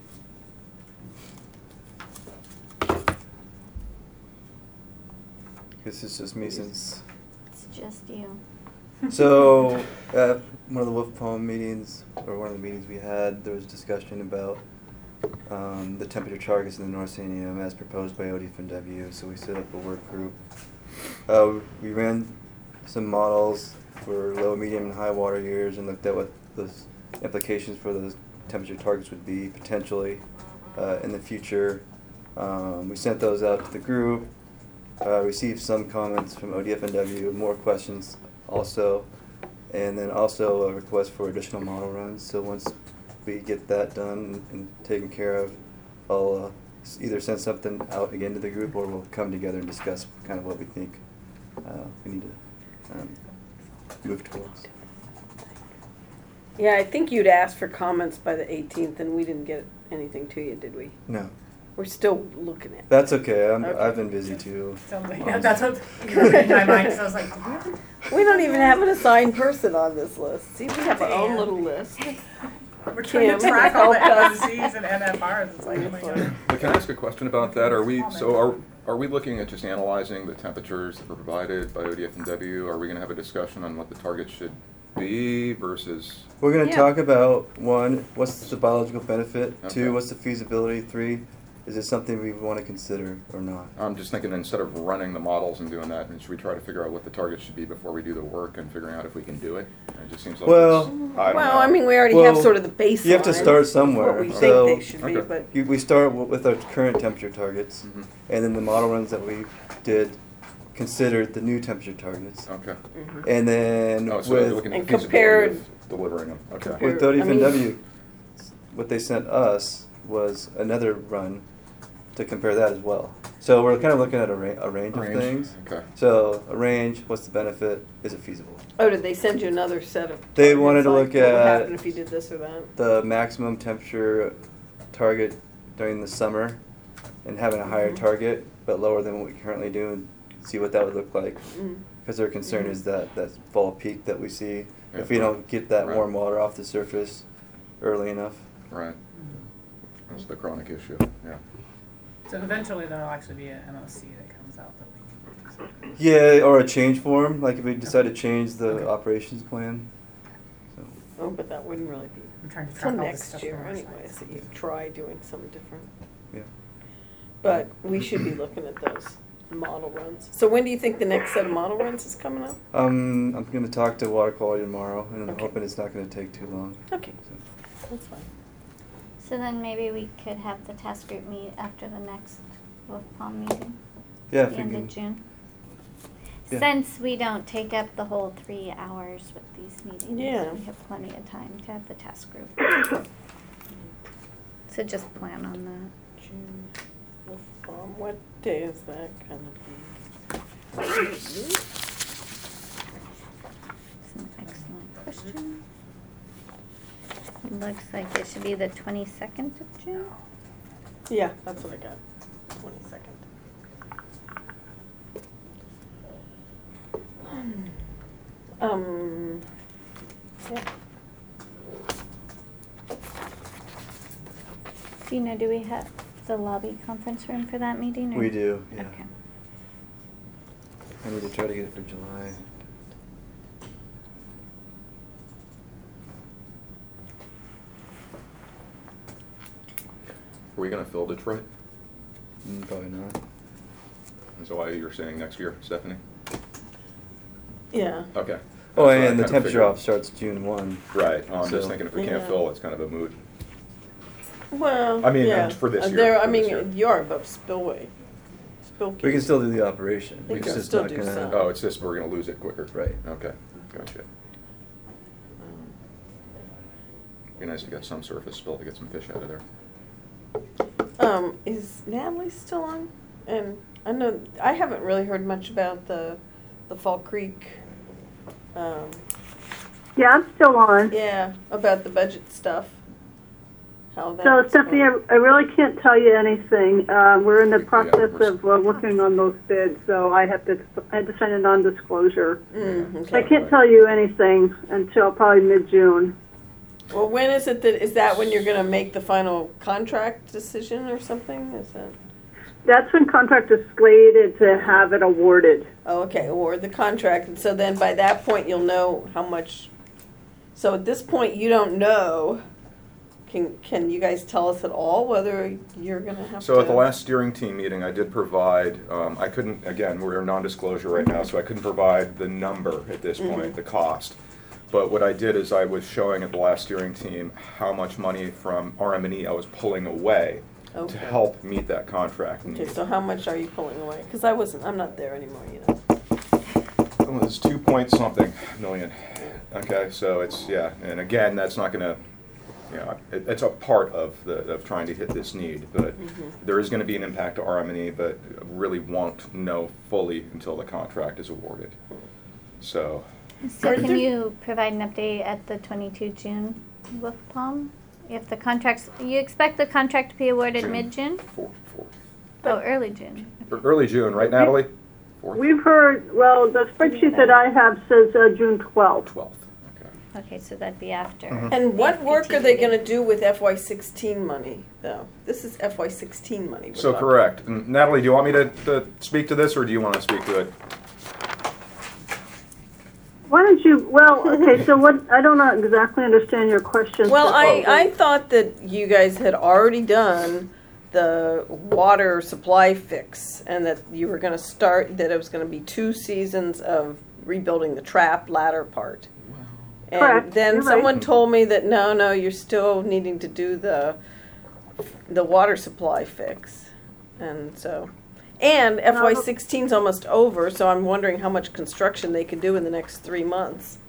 This is just me since. it's just you. So at one of the Wolf Poem meetings, or one of the meetings we had, there was discussion about the temperature targets in the North Sandiam as proposed by ODFW. So we set up a work group. We ran some models for low, medium, and high water years and looked at what the implications for those temperature targets would be potentially in the future. We sent those out to the group. Received some comments from ODFW, more questions also, and then also a request for additional model runs. So once we get that done and taken care of, I'll either send something out again to the group or we'll come together and discuss kind of what we think we need to move towards. Yeah, I think you'd asked for comments by the 18th, and we didn't get anything to you, did we? No. We're still looking at. That's okay. Okay. I've been busy too. Sounds like, that's what in my mind. So I was like, We don't even have an assigned person on this list. See, we have our own little list. we're trying Kim to track all the helped us. MFCs and NFRs. It's like, oh my god. But can I ask a question about that? Are we looking at just analyzing the temperatures that were provided by ODF&W? Are we going to have a discussion on what the target should be versus? We're going to Yeah. talk about, one, what's the biological benefit? Okay. Two, what's the feasibility? Three, is it something we want to consider or not? I'm just thinking instead of running the models and doing that, should we try to figure out what the target should be before we do the work and figuring out if we can do it? It just seems like Well- I don't know. I mean, we already have sort of the baseline. You have to start somewhere. What we So- think they should be, Okay. but We start with our current temperature targets, Mhm. and then the model runs that we did considered the new temperature targets. Okay. And then Oh, so you're with, looking at And the feasibility compared- of delivering them. Okay. with I mean- ODF&W, what they sent us was another run to compare that as well. So we're kind of looking at a range of things. Okay. So a range, what's the benefit, is it feasible? oh, did they send you another set of? They targets, wanted to like look what would at- happen if you did this or that? The maximum temperature target during the summer and having a higher target but lower than what we currently do and see what that would look like. Because their concern is that fall peak that we see, if we don't get that Right. warm water off the surface early enough. Right. That's the chronic issue. Yeah. So eventually there'll actually be an MOC that comes out that we can do something. Yeah, or a change form, like if we decide to change the operations plan. So. Oh, but that wouldn't really be I'm trying to till track all this next stuff year from our anyways, side. that you try doing something different. Yeah. But we should be looking at those model runs. So when do you think the next set of model runs is coming up? I'm going to talk to water quality tomorrow, and I'm Okay. hoping it's not going to take too long. Okay, So. that's fine. So then maybe we could have the task group meet after the next Wolf Palm meeting, Yeah, the if we end can. of June. Yeah. Since we don't take up the whole 3 hours with these meetings, Yeah. we have plenty of time to have the task group. So just plan on that. June, Wolf Farm, what day is that gonna be? That's an excellent question. It looks like it should be the 22nd of June. Yeah, that's what I got, 22nd. Yeah. Dina, do we have the lobby conference room for that meeting? Or? We do, yeah. Okay. I need to try to get it for July. Are we going to fill Detroit? Probably not. Is that why you're saying next year, Stephanie? Yeah. Okay. Oh, That's what I and the kinda temperature figured. off starts June 1. Right. Oh, I'm just So- thinking if we can't Yeah. fill, it's kind of a moot. Well, I mean, yeah. for this year, There, I for this mean, year. you are above spillway. Spill We can still do the operation. We It's can just still not do gonna- some. Oh, it's just we're going to lose it quicker. Right. Okay. Gotcha. Be nice to get some surface spill to get some fish out of there. Is Natalie still on? And I know, I haven't really heard much about the Fall Creek, Yeah, I'm still on. yeah, about the budget stuff. How that. So, Stephanie, I really can't tell you anything. We're in the process of working on those bids, so I had to sign a non-disclosure. Okay. I can't tell you anything until probably mid-June. Well, when is it is that when you're gonna make the final contract decision or something? Is that? That's when contract is slated to have it awarded. Oh, okay, or the contract, and so then by that point, you'll know how much, so at this point, you don't know, can you guys tell us at all whether you're gonna have to? So at the last steering team meeting, I did provide, I couldn't, again, we're in non-disclosure right now, so I couldn't provide the number at this point, the cost. But what I did is I was showing at the last steering team how much money from RM&E I was pulling away Okay. to help meet that contract Okay, need. so how much are you pulling away? Because I'm not there anymore, you know. It was 2 point something million. Okay, so it's, yeah, and again, that's not gonna, you know, it's a part of trying to hit this need, but there is gonna be an impact to RM&E, but really won't know fully until the contract is awarded. So, So can you provide an update at the 22 June Wolf Palm? If the contracts, you expect the contract to be awarded June. mid-June? Oh, early June. Early June, right, Natalie? We've heard, well, the spreadsheet that I have says June 12th. 12th. Okay, so that'd be after. And what work are they going to do with FY16 money, though? This is FY16 money. we're So talking. correct. And Natalie, do you want me to speak to this, or do you want to speak to it? Why don't you, well, okay, so what, I don't exactly understand your question. Well, I thought that you guys had already done the water supply fix, and that you were going to start, that it was going to be 2 seasons of rebuilding the trap ladder part. And Correct. then You're someone right. told me that no, you're still needing to do the water supply fix. And so, and FY16 is almost over, so I'm wondering how much construction they could do in the next 3 months.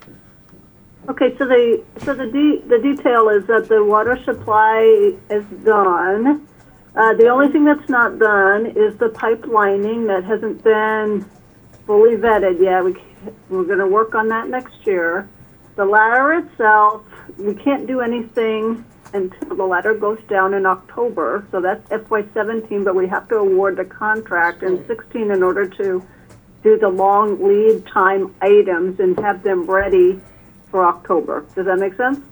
Okay, so the detail is that the water supply is done. The only thing that's not done is the pipelining that hasn't been fully vetted yet. We're going to work on that next year. The ladder itself, we can't do anything until the ladder goes down in October. So that's FY17, but we have to award the contract in 16 in order to do the long lead time items and have them ready for October. Does that make sense?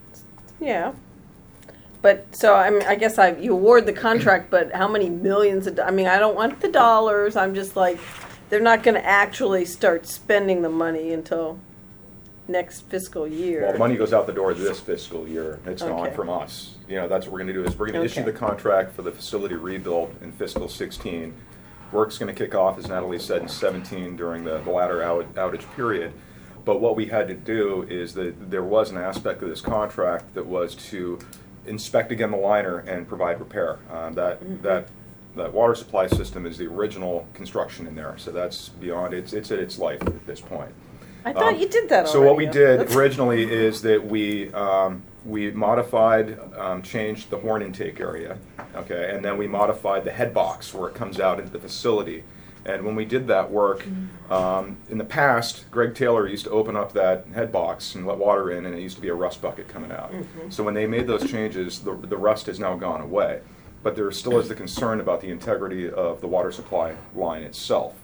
Yeah. But, so, I guess you award the contract, but how many millions of, I don't want the dollars, I'm just like, they're not going to actually start spending the money until next fiscal year. Well, the money goes out the door this fiscal year. It's gone Okay. from us. That's what we're going to do, is we're going to issue the contract for the facility rebuild in fiscal 16. Work's going to kick off, as Natalie said, in 17 during the ladder outage period. But what we had to do is that there was an aspect of this contract that was to inspect again the liner and provide repair. That water supply system is the original construction in there, so that's beyond, it's at its life at this point. I thought you did that already. So what we did originally is that we modified, changed the horn intake area, okay, and then we modified the head box where it comes out into the facility. And when we did that work, in the past, Greg Taylor used to open up that head box and let water in, and it used to be a rust bucket coming out. So when they made those changes, the rust has now gone away. But there still is the concern about the integrity of the water supply line itself.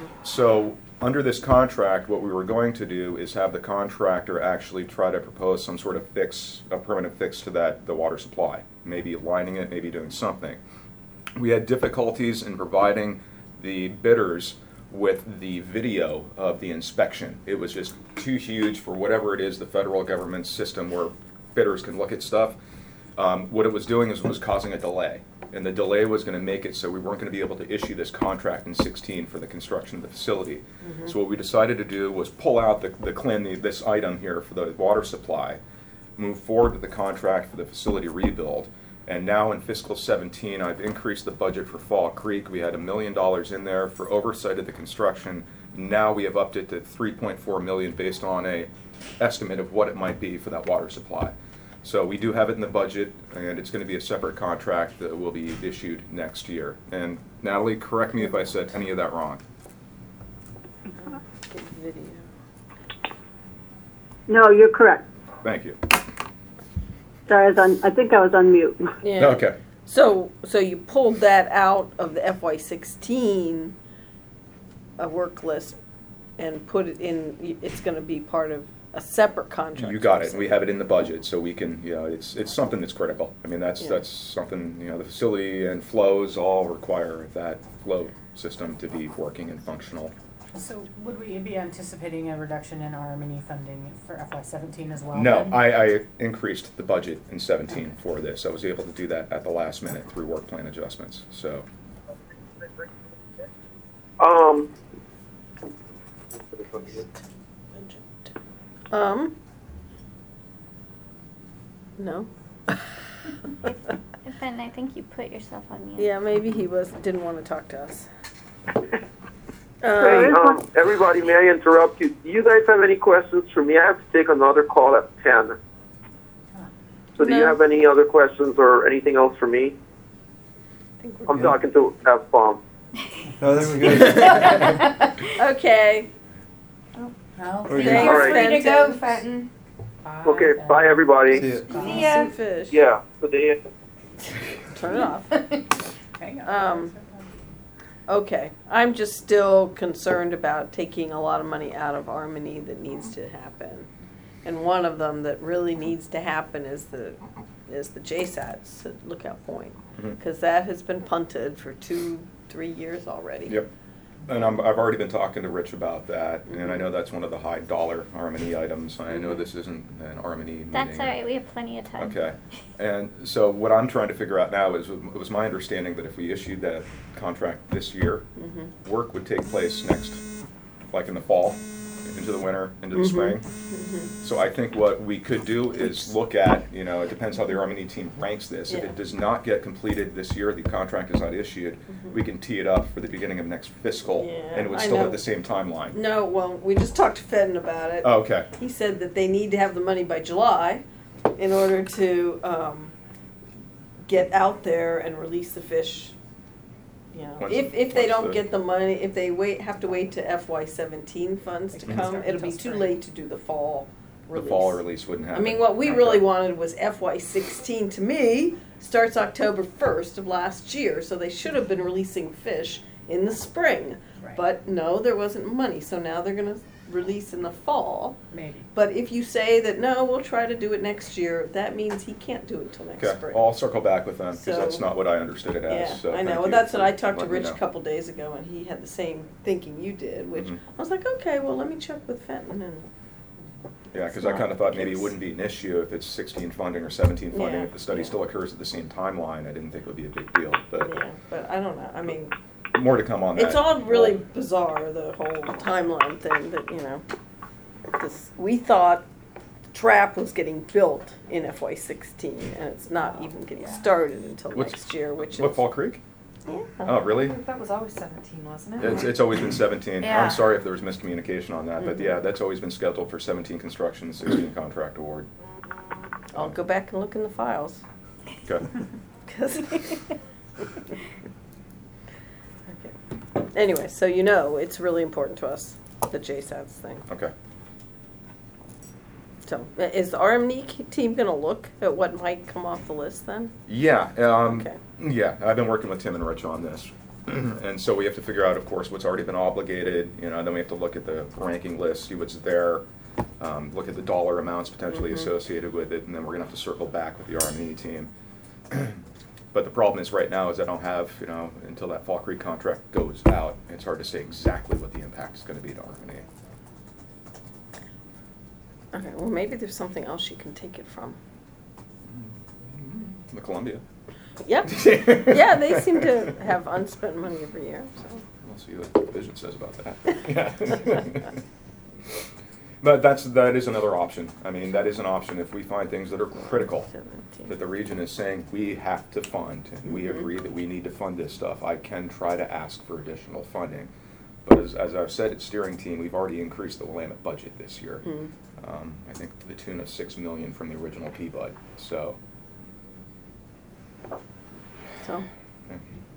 So under this contract, what we were going to do is have the contractor actually try to propose some sort of fix, a permanent fix to the water supply, maybe lining it, maybe doing something. We had difficulties in providing the bidders with the video of the inspection. It was just too huge for whatever it is, the federal government system where bidders can look at stuff. What it was doing is it was causing a delay. And the delay was going to make it so we weren't going to be able to issue this contract in 16 for the construction of the facility. So what we decided to do was pull out this item here for the water supply, move forward with the contract for the facility rebuild. And now in fiscal 17, I've increased the budget for Fall Creek. We had $1 million in there for oversight of the construction. Now we have upped it to $3.4 million based on a estimate of what it might be for that water supply. So we do have it in the budget, and it's going to be a separate contract that will be issued next year. And Natalie, correct me if I said any of that wrong. Video. No, you're correct. Thank you. Sorry, I think I was on mute. Yeah. Okay. So you pulled that out of the FY16 work list and put it in, it's going to be part of a separate contract. You got it. We have it in the budget, so we can, it's something that's critical. That's something, the facility and flows all require that flow system to be working and functional. So would we be anticipating a reduction in our mini funding for FY17 as well? No, then? I increased the budget in 17 for this. I was able to do that at the last minute through work plan adjustments, so. No. Ben, I think you put yourself on mute. Yeah, maybe he didn't want to talk to us. Hey, everybody, may I interrupt you? Do you guys have any questions for me? I have to take another call at 10. So do you have any other questions or anything else for me? I'm talking to F-Bomb. No, then we're good. Okay. Well, All You're right. free to go, Fenton. Okay, bye everybody. See ya. See ya. Fish. Yeah, good day. Turn it off. Hang on. Okay, I'm just still concerned about taking a lot of money out of Harmony that needs to happen. And one of them that really needs to happen is the JSATs at Lookout Point. Because that has been punted for 2-3 years already. Yep. And I've already been talking to Rich about that, and I know that's one of the high dollar Harmony items. I know this isn't an Harmony meeting. That's all right. We have plenty of time. Okay. And so what I'm trying to figure out now is, it was my understanding that if we issued that contract this year, work would take place next, like in the fall, into the winter, into the spring. So I think what we could do is look at, it depends how the Harmony team ranks this. If it does not get completed this year, the contract is not issued, we can tee it up for the beginning of next fiscal, and it would still have the same timeline. No, well, we just talked to Fedden about it. Oh, okay. He said that they need to have the money by July in order to get out there and release the fish. If they don't get the money, if they have to wait to FY17 funds to come, it'll be too late to do the fall release. The fall release wouldn't happen. I mean, what we really wanted was FY16, to me, starts October 1st of last year, so they should have been releasing fish in the spring. Right. But no, there wasn't money, so now they're going to release in the fall. Maybe. But if you say that, no, we'll try to do it next year, that means he can't do it until next Okay, spring. well, I'll circle back with them, because So- that's not what I understood it as. Yeah, So I thank know. Well, you that's what for I talked to letting me Rich a know. couple days ago, and he had the same thinking you did, which I was like, okay, well, let me check with Fenton. And Yeah, because I kind of thought maybe it wouldn't be an issue if it's 16 funding or 17 funding. Yeah, If the study yeah. still occurs at the same timeline, I didn't think it would be a big deal. But yeah, but I don't know. I mean, more to come on that. it's all really bizarre, the whole timeline thing. That we thought Trap was getting built in FY16, and it's not even getting started until next year, which What, is Fall Creek? Yeah. Oh, really? That was always 17, wasn't it? It's always been 17. Yeah. I'm sorry if there was miscommunication on that, but Mhm. yeah, that's always been scheduled for 17 construction, 16 contract award. I'll go back and look in the files. Okay. 'Cause- okay. Anyway, so it's really important to us, the JSATs thing. Okay. So, is the RME team going to look at what might come off the list then? Yeah. Okay. Yeah, I've been working with Tim and Rich on this. And so we have to figure out, of course, what's already been obligated, and then we have to look at the ranking list, see what's there, look at the dollar amounts potentially associated with it, and then we're going to have to circle back with the RME team. But the problem is right now is I don't have, until that Fall Creek contract goes out, it's hard to say exactly what the impact is going to be to RME. Okay, well, maybe there's something else you can take it from. The Columbia. Yep. Yeah, they seem to have unspent money every year, so. We'll see what Vision says about that. Yeah. But that is another option. I mean, that is an option if we find things that are critical, 17. that the region is saying we have to fund, and we agree that we need to fund this stuff. I can try to ask for additional funding. But as I've said at steering team, we've already increased the Willamette budget this year. I think to the tune of $6 million from the original PBUD. So. So. Yeah.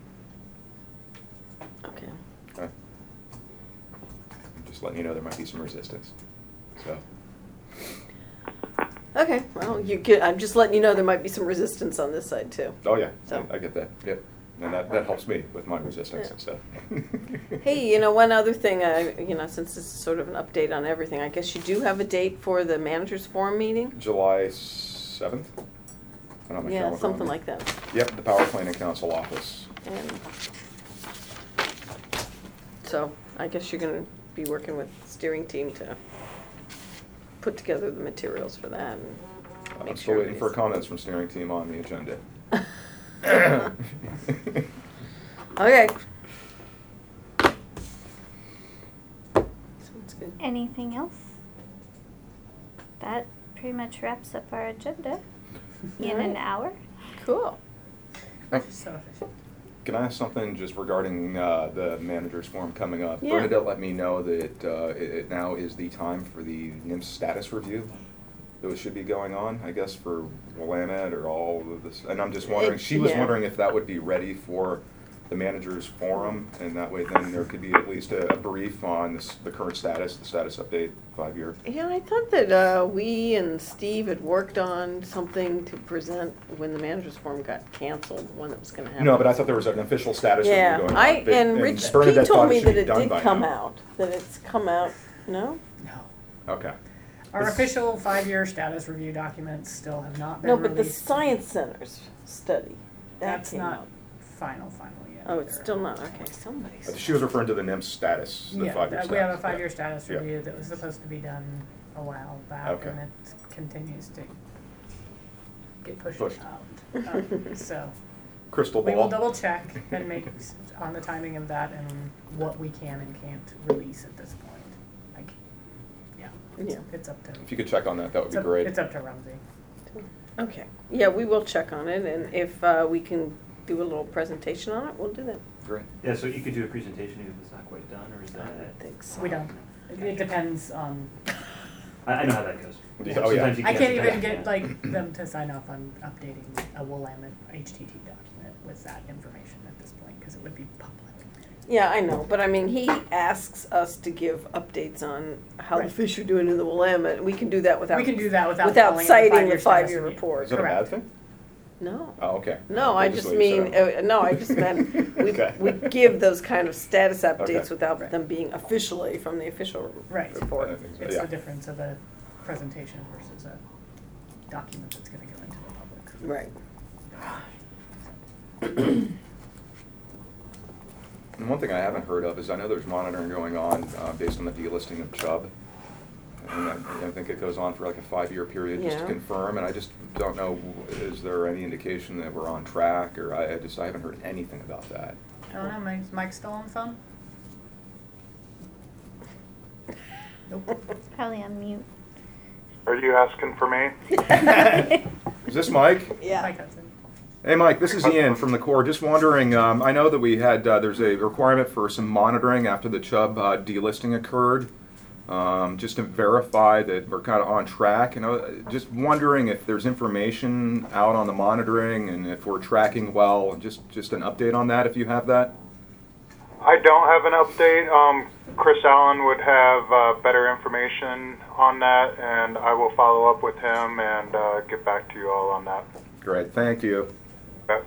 Okay. Okay. I'm just letting you know there might be some resistance. So. Okay, well, I'm just letting you know there might be some resistance on this side too. Oh yeah, So. I get that. Yep. And that helps me with my resistance and stuff. Hey, one other thing, since this is sort of an update on everything, I guess you do have a date for the managers forum meeting? July 7th? I don't have my Yeah, calendar something on me. like that. Yep, the Power Planning Council office. And so I guess you're going to be working with the steering team to put together the materials for that. And I'm make still sure waiting for comments from steering team on the agenda. Okay. Sounds good. Anything else? That pretty much wraps up our agenda in an hour. Cool. So efficient. Can I ask something just regarding the managers forum coming up? Yeah. Bernadette let me know that it now is the time for the NIMS status review. That should be going on, I guess, for Willamette or all of this. And I'm just wondering, she was yeah. wondering if that would be ready for the managers forum, and that way then there could be at least a brief on the current status, the status update, 5-year. Yeah, I thought that we and Steve had worked on something to present when the managers forum got canceled, one that was going to happen. No, but I thought there was an official status Yeah, review going on. But- and Rich Bernadette Pete told thought me should that be it done did by come now. out, that it's come out, no? Okay. Our official 5-year status review documents still have not been No, but the released. Science Center's study, that That's came not out. final yet. Oh, it's still not, okay, somebody's. But she was referring to the NIMS status, the Yeah, 5-year status. we have a yeah. 5-year status Yeah. review that was supposed to be done a while back, Okay. and it continues to get pushed Pushed. out. So Crystal we will ball. double check and make on the timing of that and what we can and can't release at this point. Like, yeah, it's up to. If you could check on that, that would it's be up- great. It's up to Rumsey. Okay, yeah, we will check on it, and if we can do a little presentation on it, we'll do that. Great. Yeah, so you could do a presentation if it's not quite done, or is that? I think so. We don't. It depends on. I know how that goes. Yeah, oh, yeah. Sometimes you I can't even sometimes you get like them to sign off on updating a Willamette HTT document with that information at this point because it would be public. Yeah, I know, but I mean, he asks us to give updates on how the Right. fish are doing in the Willamette, and we can do that without. We can do that without without calling it a citing the 5-year status 5-year review. report. Is that a bad thing? No. Oh, okay. No, I just mean, no, I just meant Okay. we give those kind of status updates Okay. without them being officially from the official Right. report. I think so, It's yeah. the difference of a presentation versus a document that's going to go into the public. Right. And one thing I haven't heard of is I know there's monitoring going on based on the delisting of Chubb. And I think it goes on for like a 5-year period just to Yeah. confirm, and I just don't know, is there any indication that we're on track, or I haven't heard anything about that. I don't know, is Mike still on the phone? Nope. Probably on mute. Are you asking for me? Is this Mike? Yeah. Mike Hudson. Hey, Mike, this is Ian from the Corps. Just wondering, I know that we had, there's a requirement for some monitoring after the Chubb delisting occurred, just to verify that we're kind of on track. Just wondering if there's information out on the monitoring and if we're tracking well. Just an update on that, if you have that. I don't have an update. Chris Allen would have better information on that, and I will follow up with him and get back to you all on that. Great, thank you. Okay.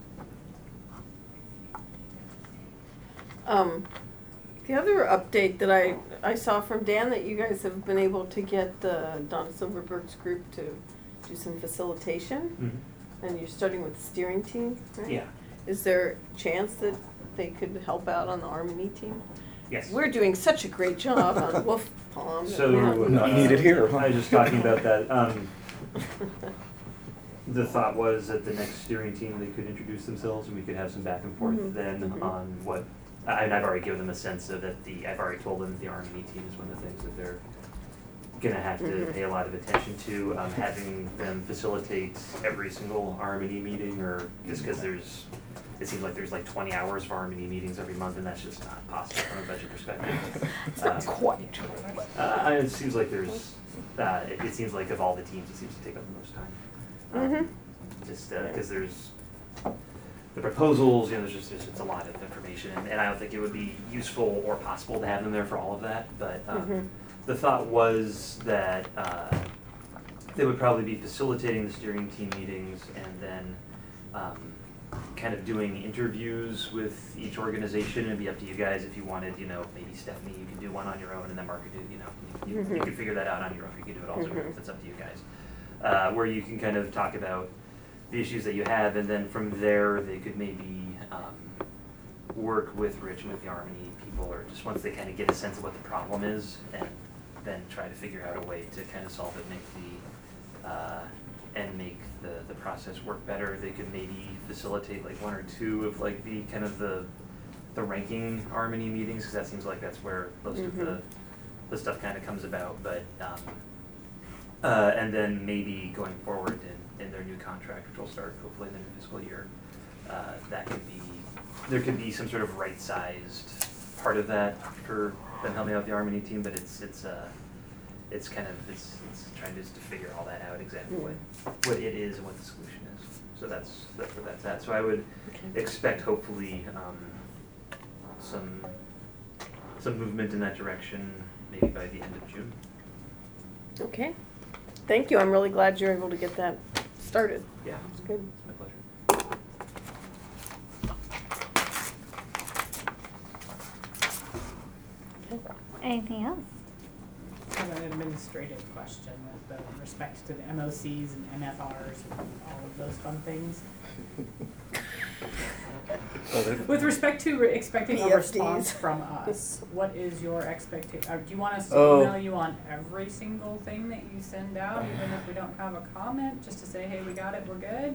The other update that I saw from Dan, that you guys have been able to get Donna Silverberg's group to do some facilitation, and you're starting with the steering team, right? Yeah. Is there a chance that they could help out on the Army team? Yes. We're doing such a great job on Wolf Pond. So Not needed here, huh? I was just talking about that. The thought was that the next steering team, they could introduce themselves and we could have some back and forth then on what, and I've already given them a sense of that I've already told them that the Army team is one of the things that they're gonna have to pay a lot of attention to, having them facilitate every single RMD meeting, or just because it seems like there's like 20 hours of RMD meetings every month, and that's just not possible from a budget perspective. It's not quite. It seems like there's, it seems like of all the teams, it seems to take up the most time. Just because there's the proposals, there's it's a lot of information, and I don't think it would be useful or possible to have them there for all of that, but the thought was that they would probably be facilitating the steering team meetings and then kind of doing interviews with each organization. It'd be up to you guys if you wanted, maybe Stephanie, you could do one on your own, and then Mark could do, you could figure that out on your own. You could do it also. It's up to you guys. Where you can kind of talk about the issues that you have, and then from there they could maybe work with Rich and with the Army people, or just once they kind of get a sense of what the problem is, and then try to figure out a way to kind of solve it, make the process work better. They could maybe facilitate like 1 or 2 of like the kind of the ranking Harmony meetings, because that seems like that's where most of the stuff kind of comes about. But and then maybe going forward in their new contract, which will start hopefully in the new fiscal year, there could be some sort of right-sized part of that for them helping out the Harmony team, but it's kind of, it's trying just to figure all that out exactly what it is and what the solution is. So that's where that's at. So I would expect hopefully some movement in that direction maybe by the end of June. Okay. Thank you. I'm really glad you're able to get that started. Yeah. It's good. It's my pleasure. Anything else? I have an administrative question with respect to the MOCs and MFRs and all of those fun things. With respect to expecting a response from us, what is your expectation? Do you want us to email you on every single thing that you send out, even if we don't have a comment, just to say, hey, we got it, we're good,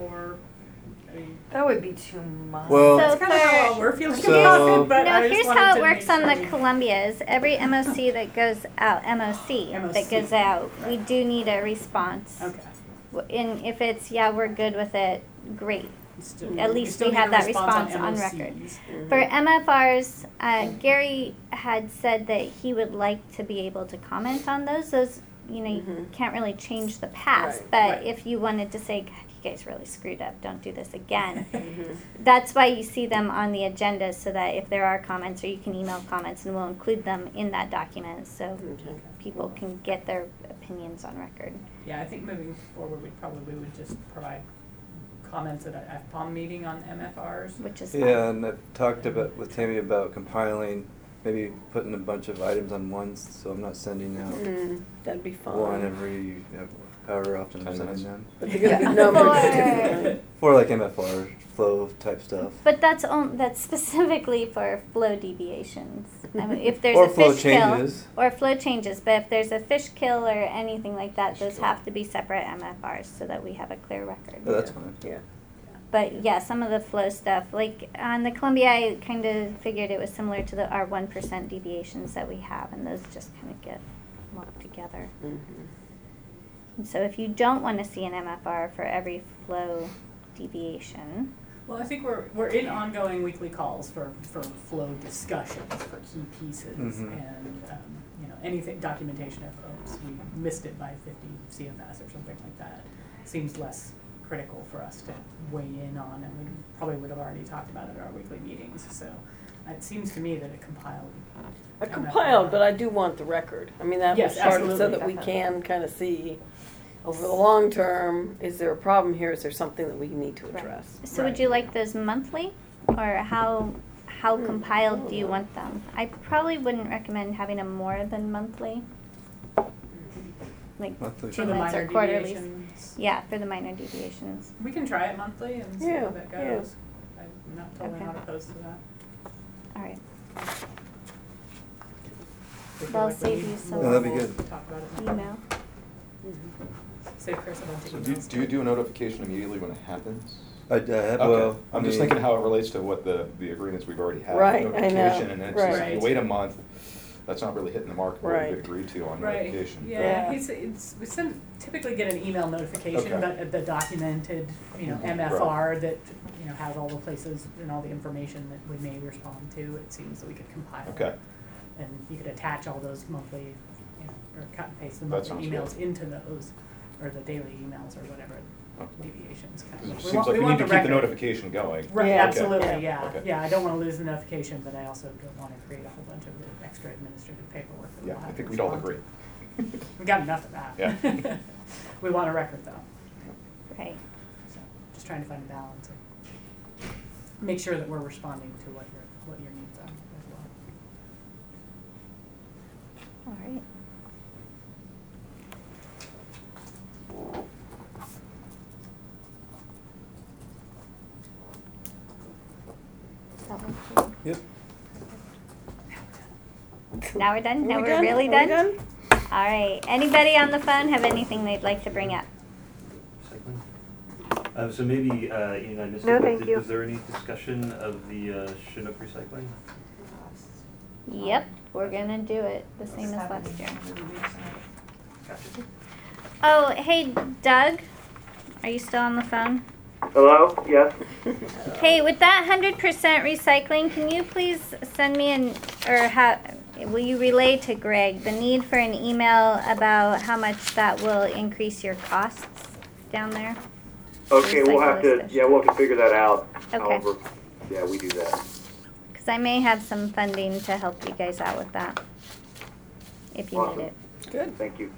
I mean, that would be too much. Well, that's kind of how we're feeling about it, but no, I just here's wanted how to it works make on sure the we- Columbias. Every MOC that goes out, MOC that goes out, we do need a response. Okay. And if it's, yeah, we're good with it, great. Still- At we least still we need a have that response response on on record. MOCs. For MFRs, Gary had said that he would like to be able to comment on those. Those, you know, you can't really change the past, but if you wanted to say, God, you guys really screwed up, don't do this again. That's why you see them on the agenda, so that if there are comments, or you can email comments, and we'll include them in that document so people can get their opinions on record. Yeah, I think moving forward, we probably would just provide comments at a FPOM meeting on MFRs. Which is Yeah, and I've talked with Tammy about compiling, maybe putting a bunch of items on one, so I'm not sending out that'd be fun. one every, however often I'm sending them. But they're gonna be numbered. For like MFR flow type stuff. But that's specifically for flow deviations. I mean, if there's Or a flow fish changes. kill or flow changes, but if there's a fish kill or anything like that, those have to be separate MFRs so that we have a clear record. Oh, that's fine. Yeah. But yeah, some of the flow stuff, like on the Columbia, I kind of figured it was similar to our 1% deviations that we have, and those just kind of get lumped together. And so if you don't want to see an MFR for every flow deviation. Well, I think we're in ongoing weekly calls for flow discussions for key pieces and anything documentation of oops, we missed it by 50 CFS or something like that seems less critical for us to weigh in on, and we probably would have already talked about it at our weekly meetings. So it seems to me that it compiled. But I do want the record. I mean, that Yes, was part of it so absolutely, that we can kind of see over the long term, is there a problem here? Is there something that we need to address? So would you like those monthly, or how compiled do you want them? I probably wouldn't recommend having them more than monthly. Like Monthly. 2 For the months or minor quarterly. deviations. Yeah, for the minor deviations. We can try it monthly and see Yeah, how that goes. I'm not totally not opposed to that. All right. We feel They'll like we save need you some Yeah, that'd be good. Talk about it. email. Save Chris a bunch of So emails. do you do a notification immediately when it happens? Well, I'm just thinking how it relates to what the agreements we've already had. Right, I know. Notification, and it's just, Right. you wait a month, that's not really hitting the mark what Right. we agreed to on Right. notification. Yeah, we typically get an email notification, Okay. but the documented, MFR that, has all the places and all the information that we may respond to, it seems that we could compile. Okay. And you could attach all those monthly, or cut and paste the That monthly sounds emails good. into those, or the daily emails or whatever deviations. It We seems want- like we want need to the keep the record. notification going. Right, Yeah. absolutely, yeah. Okay. Yeah, I don't want to lose the notification, but I also don't want to create a whole bunch of extra administrative paperwork that Yeah, we'll I have think to we'd all respond agree. to. We got enough of that. Yeah. We want a record though. Right. So just trying to find a balance and make sure that we're responding to what your needs are as well. All right. Yep. Now we're done? Are Now we we're done? really Are we done? All right. Anybody on the phone have anything they'd like to bring up? So maybe, Ian, I missed No, it, but thank you. was there any discussion of the Chinook recycling? Yep, we're gonna do it the same as last year. Gotcha. Oh, hey Doug, are you still on the phone? Hello? Yes? Hey, with that 100% recycling, can you please send me will you relay to Greg the need for an email about how much that will increase your costs down there? Okay, we'll have to, we'll have to figure that out. Okay. However, yeah, we do that. Because I may have some funding to help you guys out with that, if you Awesome. need it. Good. Thank you.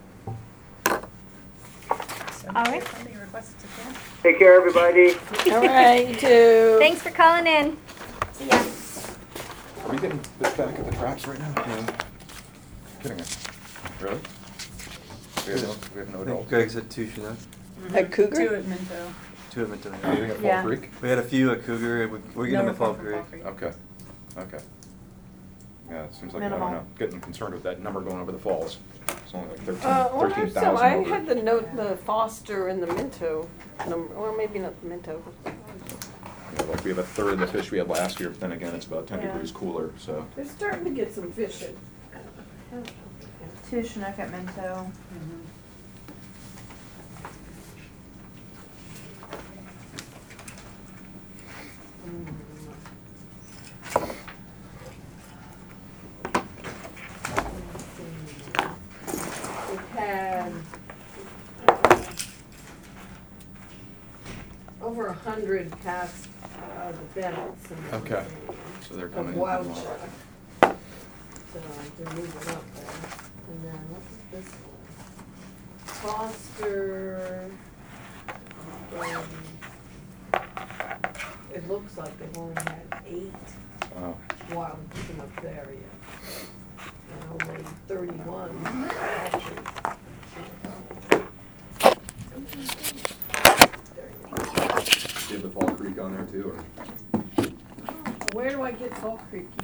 All right. Funding requests to Ken. Take care, everybody. All right, you too. Thanks for calling in. See ya. Are we getting this back at the traps right now? No. Kidding me. Really? We have no adults. Greg said 2 Chinook. At Cougar? 2 at Minto. 2 at Minto. Anything at Fall Yeah. Creek? We had a few at Cougar. We're getting them No at Fall report from Creek. Fall Okay, okay. Yeah, it seems like, I Minimal. don't know, getting concerned with that number going over the falls. It's only like Well, I 13,000 had the note, the Foster and the Minto number, or maybe not the Minto. Yeah, like we have a third of the fish we had last year, but then again, it's about 10 Yeah. degrees cooler, so. They're starting to get some fish in. 2 Chinook at Minto. We've had over 100 past the Bennett's and Okay, so they're coming of in. wild from, chuck. So they're moving up there. And then what is this one? Foster. It looks like they've only had 8 Oh, wild chicken up there yet. And only 31 hatches. do you have the Fall Creek on there too, or? Where do I get Fall Creek?